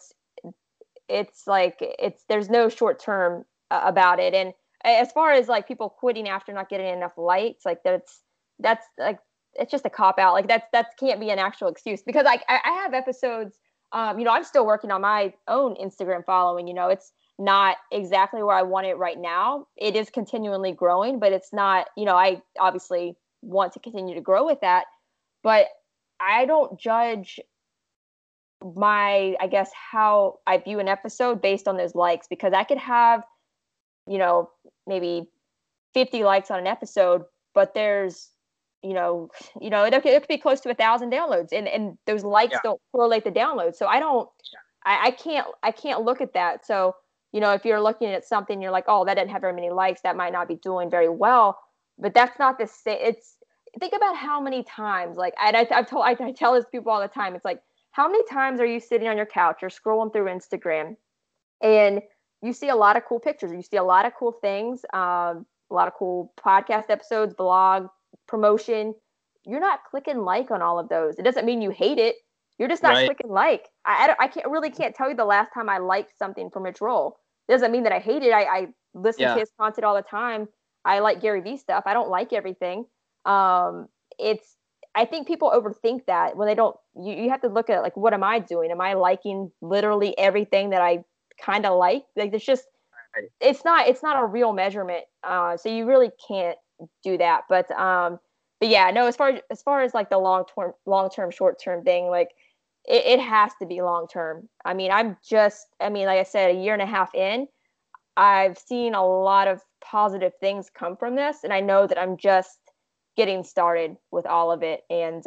there's no short term about it. And as far as like people quitting after not getting enough likes, like that's like, it's just a cop out. Like that can't be an actual excuse, because I have episodes. You know, I'm still working on my own Instagram following. You know, it's not exactly where I want it right now. It is continually growing, but it's not, you know, I obviously want to continue to grow with that, but I don't judge I guess, how I view an episode based on those likes, because I could have, you know, maybe 50 likes on an episode, but there's, it could be close to 1,000 downloads, and those likes don't correlate the downloads. So I can't look at that. So, you know, if you're looking at something, you're like, oh, that didn't have very many likes, that might not be doing very well, but that's not the same. Think about how many times, like, I tell this to people all the time. It's like, how many times are you sitting on your couch or scrolling through Instagram, and you see a lot of cool pictures, you see a lot of cool things, a lot of cool podcast episodes, blog promotion. You're not clicking like on all of those. It doesn't mean you hate it. You're just not clicking like. I can't tell you the last time I liked something from Mitch Roll. It doesn't mean that I hate it. I listen to his content all the time. I like Gary Vee stuff. I don't like everything. I think people overthink that when they don't. You have to look at, like, what am I doing? Am I liking literally everything that I kind of like? Like, it's not a real measurement. So you really can't do that. But yeah, no. As far as like the long term, short term thing, like it has to be long term. I mean, like I said, a year and a half in, I've seen a lot of positive things come from this, and I know that I'm just getting started with all of it. And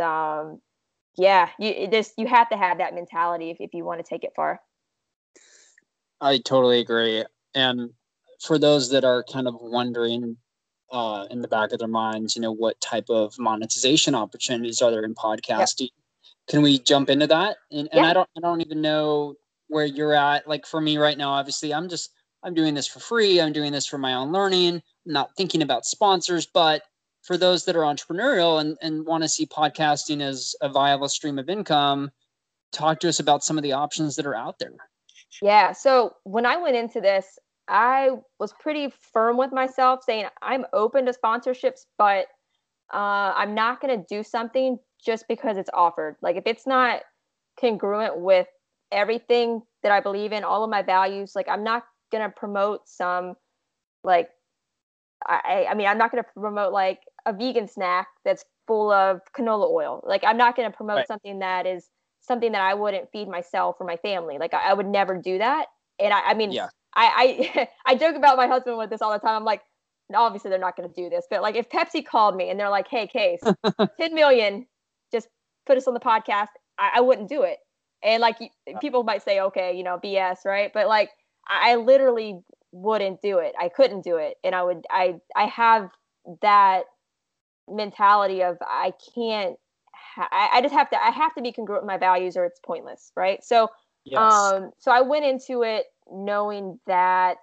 you have to have that mentality if you want to take it far. I totally agree. And for those that are kind of wondering in the back of their minds, you know, what type of monetization opportunities are there in podcasting? Can we jump into that? And I don't even know where you're at. Like, for me right now, obviously I'm doing this for free. I'm doing this for my own learning. I'm not thinking about sponsors, but for those that are entrepreneurial and want to see podcasting as a viable stream of income, talk to us about some of the options that are out there. Yeah. So when I went into this, I was pretty firm with myself, saying I'm open to sponsorships, but I'm not going to do something just because it's offered. Like, if it's not congruent with everything that I believe in, all of my values, like, I'm not going to promote some, like, I'm not going to promote, like, a vegan snack that's full of canola oil. Like, I'm not going to promote Right. something that is something that I wouldn't feed myself or my family. Like, I would never do that. And I mean, Yeah. I joke about my husband with this all the time. I'm like, obviously they're not going to do this, but like if Pepsi called me and they're like, hey, Case, 10 million, just put us on the podcast, I wouldn't do it. And like people might say, okay, you know, BS, right? But like I literally wouldn't do it. I couldn't do it. And I have that mentality of I can't, I just have to, I have to be congruent with my values or it's pointless. Right. So, Yes. so I went into it knowing that,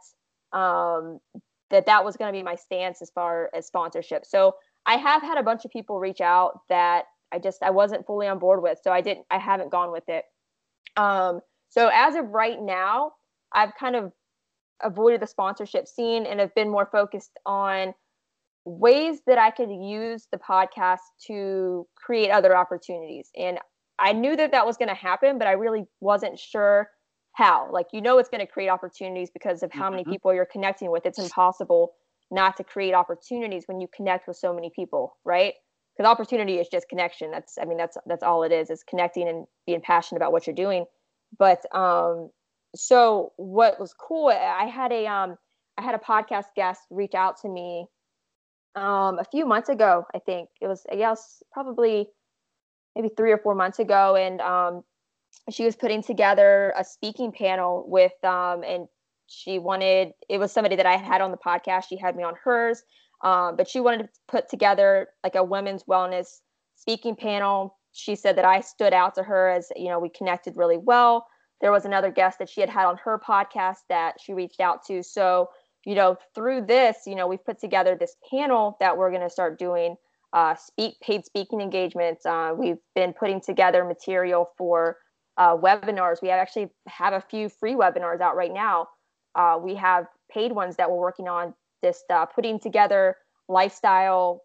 that was going to be my stance as far as sponsorship. So I have had a bunch of people reach out that I wasn't fully on board with. So I haven't gone with it. So as of right now, I've kind of avoided the sponsorship scene and have been more focused on ways that I could use the podcast to create other opportunities. And I knew that that was going to happen, but I really wasn't sure how. Like, you know, it's going to create opportunities because of how many people you're connecting with. It's impossible not to create opportunities when you connect with so many people, right? Because opportunity is just connection. That's all it is connecting and being passionate about what you're doing. But so what was cool, I had a podcast guest reach out to me a few months ago. I think it was, I guess, probably maybe 3 or 4 months ago. And she was putting together a speaking panel with, and it was somebody that I had on the podcast. She had me on hers, but she wanted to put together like a women's wellness speaking panel. She said that I stood out to her as, you know, we connected really well. There was another guest that she had on her podcast that she reached out to. So, you know, through this, you know, we've put together this panel that we're going to start doing paid speaking engagements. We've been putting together material for webinars. We actually have a few free webinars out right now. We have paid ones that we're working on, just putting together lifestyle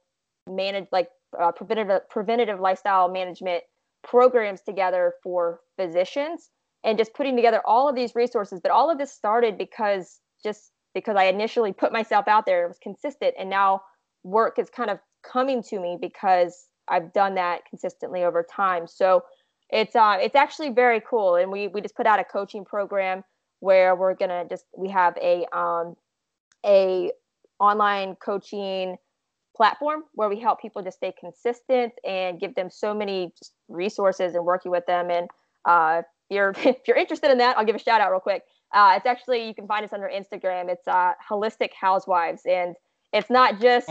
preventative lifestyle management programs together for physicians, and just putting together all of these resources. But all of this started because I initially put myself out there, it was consistent, and now work is kind of coming to me because I've done that consistently over time. So it's actually very cool. And we just put out a coaching program where we have a online coaching platform where we help people just stay consistent and give them so many resources and working with them. And if you're interested in that, I'll give a shout out real quick. It's actually, you can find us under Instagram. It's Holistic Housewives, and it's not just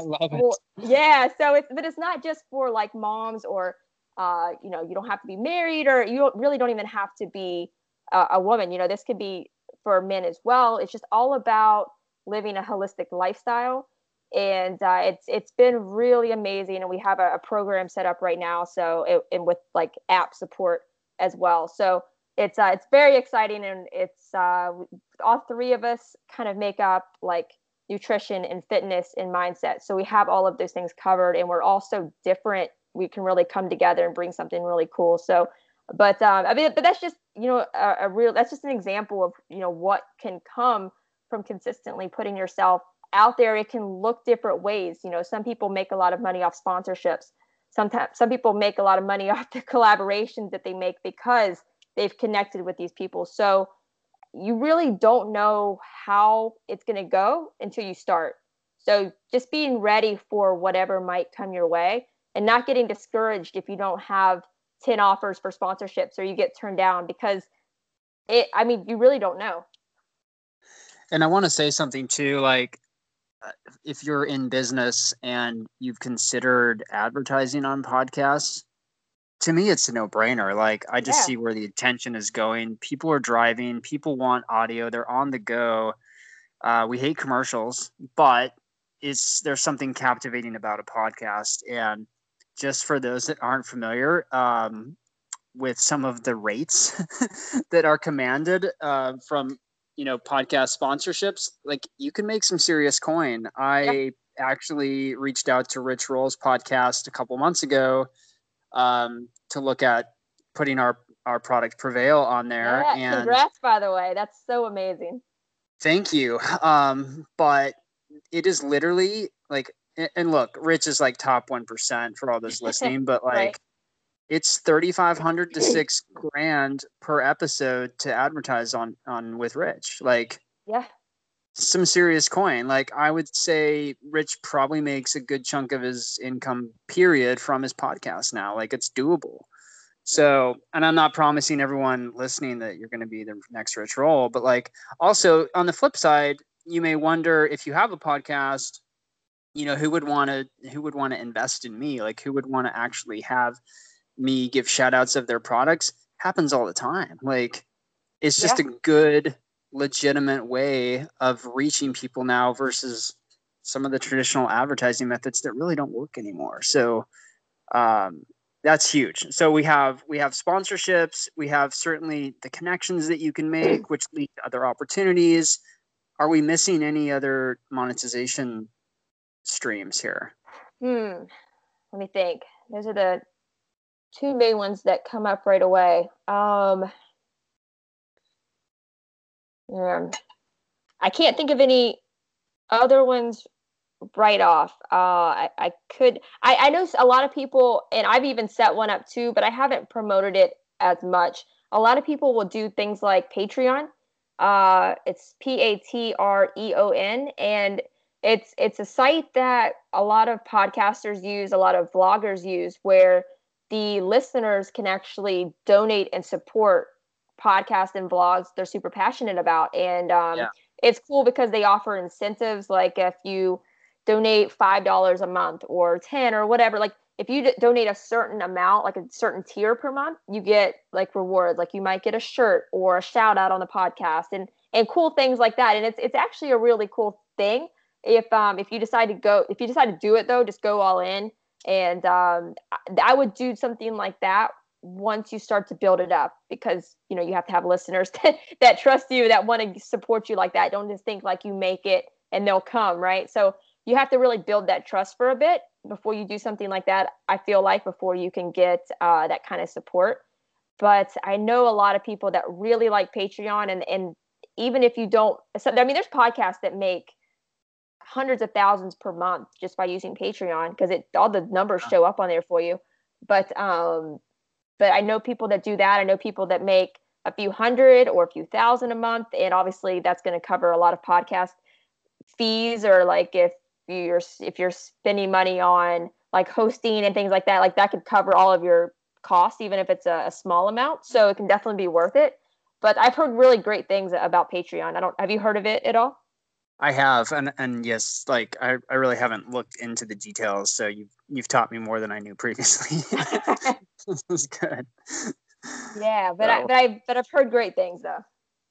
but it's not just for like moms or you know, you don't have to be married, or you really don't even have to be a woman. You know, this could be for men as well. It's just all about living a holistic lifestyle. And it's been really amazing. And we have a program set up right now. So and with like app support as well. So it's very exciting. And it's all three of us kind of make up like nutrition and fitness and mindset. So we have all of those things covered, and we're all so different. We can really come together and bring something really cool. So, but that's just, you know, that's just an example of, you know, what can come from consistently putting yourself out there. It can look different ways. You know, some people make a lot of money off sponsorships. Sometimes some people make a lot of money off the collaborations that they make because they've connected with these people. So you really don't know how it's going to go until you start. So just being ready for whatever might come your way, and not getting discouraged if you don't have 10 offers for sponsorships or you get turned down, because you really don't know. And I want to say something too, like if you're in business and you've considered advertising on podcasts, to me, it's a no-brainer. Like, I just see where the attention is going. People are driving. People want audio. They're on the go. We hate commercials, but there's something captivating about a podcast. And just for those that aren't familiar with some of the rates that are commanded from, you know, podcast sponsorships, like you can make some serious coin. I actually reached out to Rich Roll's podcast a couple months ago to look at putting our product Prevail on there. Yeah, and congrats, by the way. That's so amazing. Thank you. But it is literally like and look, Rich is like top 1% for all those listening, but like Right. it's 3,500 to 6 grand per episode to advertise on with Rich. Like Yeah. some serious coin. Like I would say Rich probably makes a good chunk of his income period from his podcast now. Like it's doable. So, and I'm not promising everyone listening that you're going to be the next Rich Roll, but like also on the flip side, you may wonder if you have a podcast, you know, who would want to invest in me? Like who would want to actually have me give shout outs of their products? Happens all the time. Like it's just Yeah. a good, legitimate way of reaching people now versus some of the traditional advertising methods that really don't work anymore. So that's huge. So we have sponsorships, we have certainly the connections that you can make, which lead to other opportunities. Are we missing any other monetization streams here? Let me think. Those are the two main ones that come up right away. Yeah. I can't think of any other ones right off. I know a lot of people, and I've even set one up too, but I haven't promoted it as much. A lot of people will do things like Patreon. It's Patreon, and it's a site that a lot of podcasters use, a lot of vloggers use, where the listeners can actually donate and support podcasts and vlogs they're super passionate about. And Yeah. it's cool because they offer incentives, like if you donate $5 a month or 10 or whatever, like if you donate a certain amount, like a certain tier per month, you get like rewards, like you might get a shirt or a shout out on the podcast and cool things like that. And it's actually a really cool thing. If you decide to do it though, just go all in. And I would do something like that once you start to build it up, because you know you have to have listeners that trust you, that want to support you like that. Don't just think like you make it and they'll come, right? So you have to really build that trust for a bit before you do something like that, I feel like, before you can get that kind of support. But I know a lot of people that really like Patreon, and even if you don't, I mean, there's podcasts that make hundreds of thousands per month just by using Patreon, because all the numbers show up on there for you. But I know people that do that. I know people that make a few hundred or a few thousand a month, and obviously that's going to cover a lot of podcast fees, or like if you're spending money on like hosting and things like that could cover all of your costs, even if it's a small amount. So it can definitely be worth it. But I've heard really great things about Patreon. Have you heard of it at all? I have, and yes, like I really haven't looked into the details, so you've taught me more than I knew previously. This is good. Yeah, but So, I've heard great things though.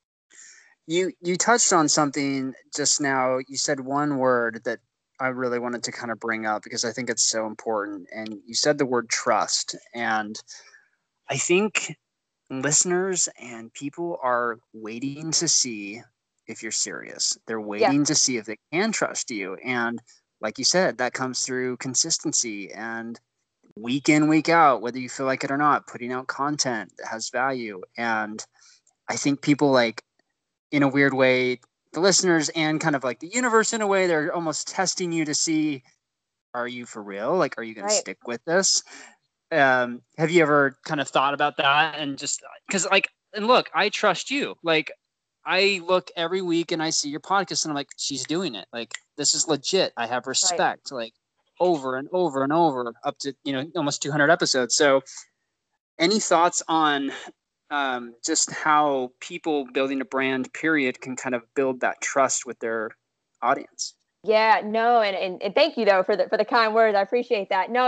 you touched on something just now. You said one word that I really wanted to kind of bring up because I think it's so important, and you said the word trust. And I think listeners and people are waiting to see if you're serious. They're Yeah, waiting to see if they can trust you. And like you said, that comes through consistency and week in, week out, whether you feel like it or not, putting out content that has value. And I think people, like, in a weird way, the listeners and kind of like the universe in a way, they're almost testing you to see, are you for real? Like, are you going to right. stick with this? Have you ever kind of thought about that? And just because, like, and look, I trust you. Like, I look every week and I see your podcast and I'm like, she's doing it. Like, this is legit. I have Right. respect. Like, over and over and over, up to, you know, almost 200 episodes. So any thoughts on just how people building a brand period can kind of build that trust with their audience? Yeah, no, and thank you though for the kind words. I appreciate that. No,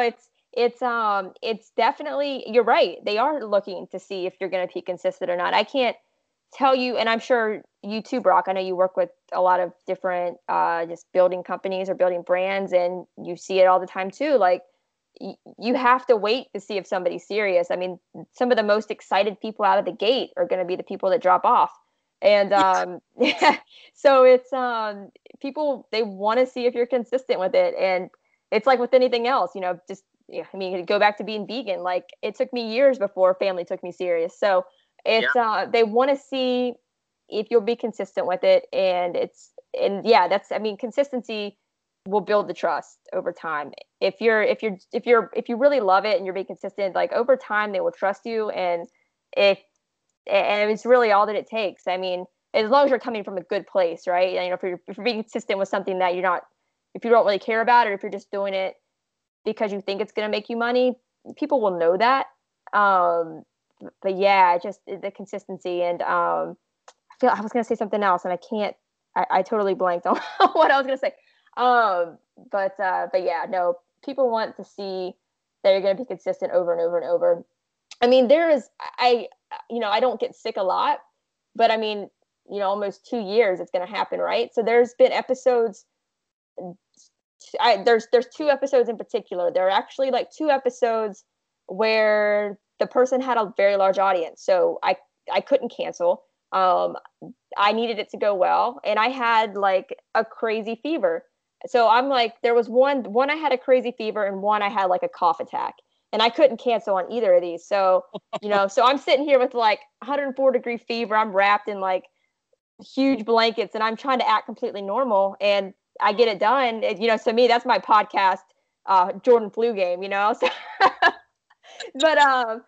it's definitely, you're right. They are looking to see if you're going to be consistent or not. I can't tell you, and I'm sure you too, Brock. I know you work with a lot of different just building companies or building brands, and you see it all the time too. Like you have to wait to see if somebody's serious. I mean, some of the most excited people out of the gate are going to be the people that drop off. And yeah, so it's people, they want to see if you're consistent with it. And it's like with anything else, you know, just yeah, I mean, go back to being vegan. Like it took me years before family took me serious. So Yeah. it's they want to see if you'll be consistent with it. And yeah, that's, I mean, consistency will build the trust over time. If you really love it and you're being consistent, like over time they will trust you, and it's really all that it takes. I mean, as long as you're coming from a good place, right? And, if you're being consistent with something that if you don't really care about it, or if you're just doing it because you think it's going to make you money, people will know that. But yeah, just the consistency. And I was going to say something else, and I totally blanked on what I was going to say. But yeah, no, people want to see that you're going to be consistent over and over and over. I mean, I don't get sick a lot, but I mean, almost 2 years it's going to happen, right? So there's been episodes. There's 2 episodes in particular. There are actually like 2 episodes where the person had a very large audience, so I couldn't cancel. I needed it to go well, and I had like a crazy fever. So I'm like, there was one I had a crazy fever, and one I had like a cough attack, and I couldn't cancel on either of these. So, so I'm sitting here with like 104-degree fever. I'm wrapped in like huge blankets, and I'm trying to act completely normal, and I get it done. So me, that's my podcast, Jordan flu game, So, but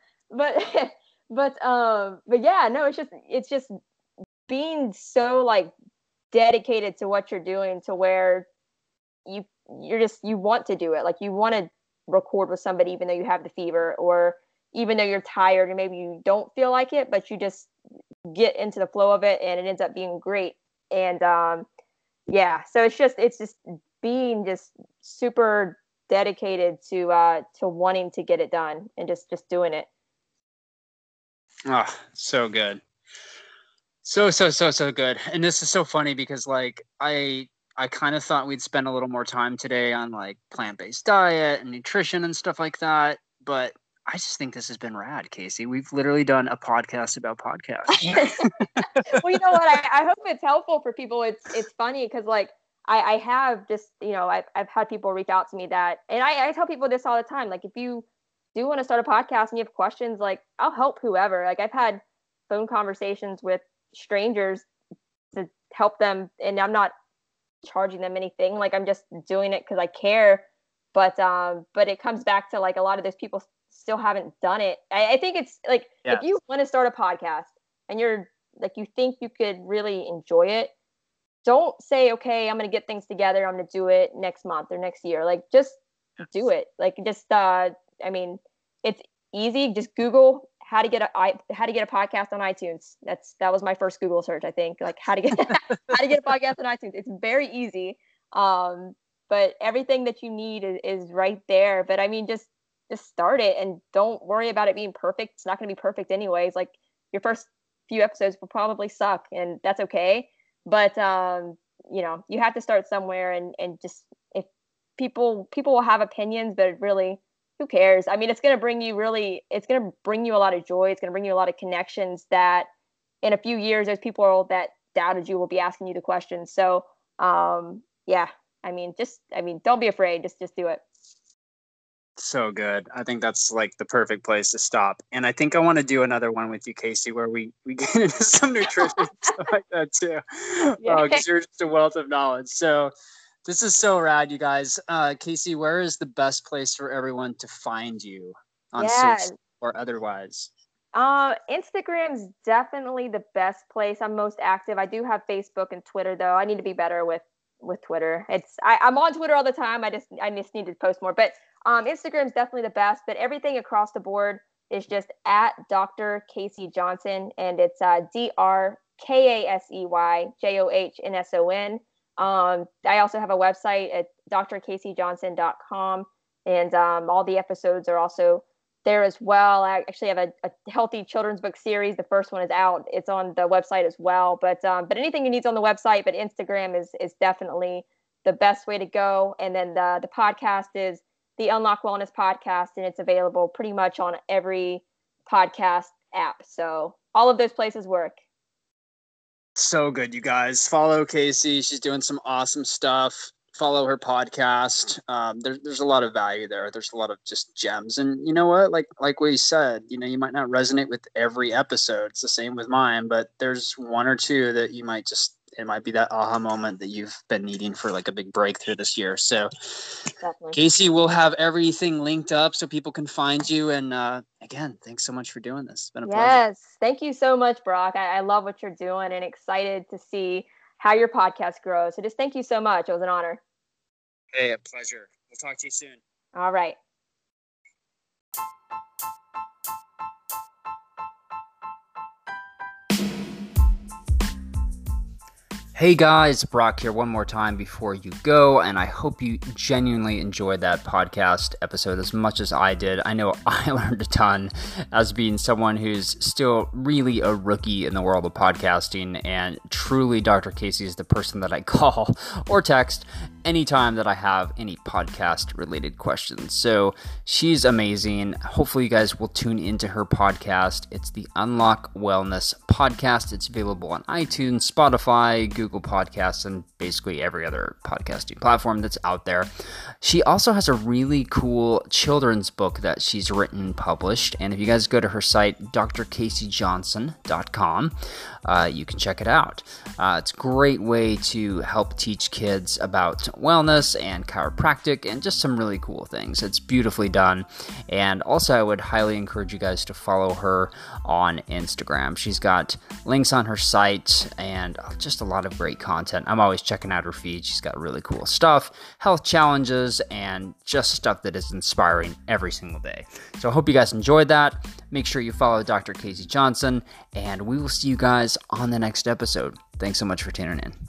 yeah, no, it's just being so like dedicated to what you're doing, to where you want to do it. Like, you want to record with somebody even though you have the fever, or even though you're tired and maybe you don't feel like it, but you just get into the flow of it, and it ends up being great. And yeah, so it's just being just super dedicated to wanting to get it done, and just doing it. Oh, so good. So good. And this is so funny because like I kind of thought we'd spend a little more time today on like plant-based diet and nutrition and stuff like that, but I just think this has been rad, Casey. We've literally done a podcast about podcasts. Well, you know what? I hope it's helpful for people. It's funny because like I have just, I've had people reach out to me that, and I tell people this all the time. Like, if you do want to start a podcast and you have questions, like, I'll help whoever. Like, I've had phone conversations with strangers to help them, and I'm not charging them anything. Like, I'm just doing it because I care. But it comes back to like a lot of those people still haven't done it. I think it's like, if you want to start a podcast and you're like, you think you could really enjoy it, don't say, okay, I'm going to get things together, I'm going to do it next month or next year. Like, just do it. Like, just I mean, it's easy. Just Google how to get a podcast on iTunes. That was my first Google search, I think. Like, how to get a podcast on iTunes. It's very easy. But everything that you need is right there. But I mean, just start it, and don't worry about it being perfect. It's not going to be perfect anyways. Like, your first few episodes will probably suck, and that's okay. But you have to start somewhere, and just, if people will have opinions, but really, who cares? I mean, it's going to bring you a lot of joy. It's going to bring you a lot of connections that in a few years, those people that doubted you will be asking you the questions. So, yeah, I mean, don't be afraid. Just do it. So good. I think that's like the perfect place to stop. And I think I want to do another one with you, Casey, where we get into some nutrition and stuff like that too. Because you're just a wealth of knowledge. So this is so rad, you guys. Casey, where is the best place for everyone to find you on social or otherwise? Instagram's definitely the best place. I'm most active. I do have Facebook and Twitter, though. I need to be better with Twitter. I'm on Twitter all the time. I just need to post more. But Instagram's definitely the best. But everything across the board is just at Dr. Casey Johnson, and it's DrKaseyJohnson. I also have a website at drkaseyjohnson.com, and all the episodes are also there as well. I actually have a healthy children's book series. The first one is out. It's on the website as well. But anything you need is on the website. But Instagram is definitely the best way to go. And then the podcast is the Unlock Wellness Podcast, and it's available pretty much on every podcast app. So all of those places work. So good, you guys. Follow Casey. She's doing some awesome stuff. Follow her podcast. There's a lot of value there. There's a lot of just gems. And you know what? Like we said, you might not resonate with every episode. It's the same with mine, but there's one or two that you might just it might be that aha moment that you've been needing for like a big breakthrough this year. So Definitely. Casey, we'll have everything linked up so people can find you. And again, thanks so much for doing this. It's been a pleasure. Yes. Thank you so much, Brock. I love what you're doing and excited to see how your podcast grows. So just thank you so much. It was an honor. Hey, a pleasure. We'll talk to you soon. All right. Hey guys, Brock here one more time before you go, and I hope you genuinely enjoyed that podcast episode as much as I did. I know I learned a ton as being someone who's still really a rookie in the world of podcasting, and truly Dr. Casey is the person that I call or text anytime that I have any podcast related questions. So she's amazing. Hopefully you guys will tune into her podcast. It's the Unlock Wellness Podcast. It's available on iTunes, Spotify, Google Podcasts, and basically every other podcasting platform that's out there. She also has a really cool children's book that she's written and published. And if you guys go to her site, drcaseyjohnson.com, you can check it out. It's a great way to help teach kids about wellness and chiropractic and just some really cool things. It's beautifully done. And also, I would highly encourage you guys to follow her on Instagram. She's got links on her site and just a lot of great content. I'm always checking out her feed. She's got really cool stuff, health challenges, and just stuff that is inspiring every single day. So I hope you guys enjoyed that. Make sure you follow Dr. Casey Johnson, and we will see you guys on the next episode. Thanks so much for tuning in.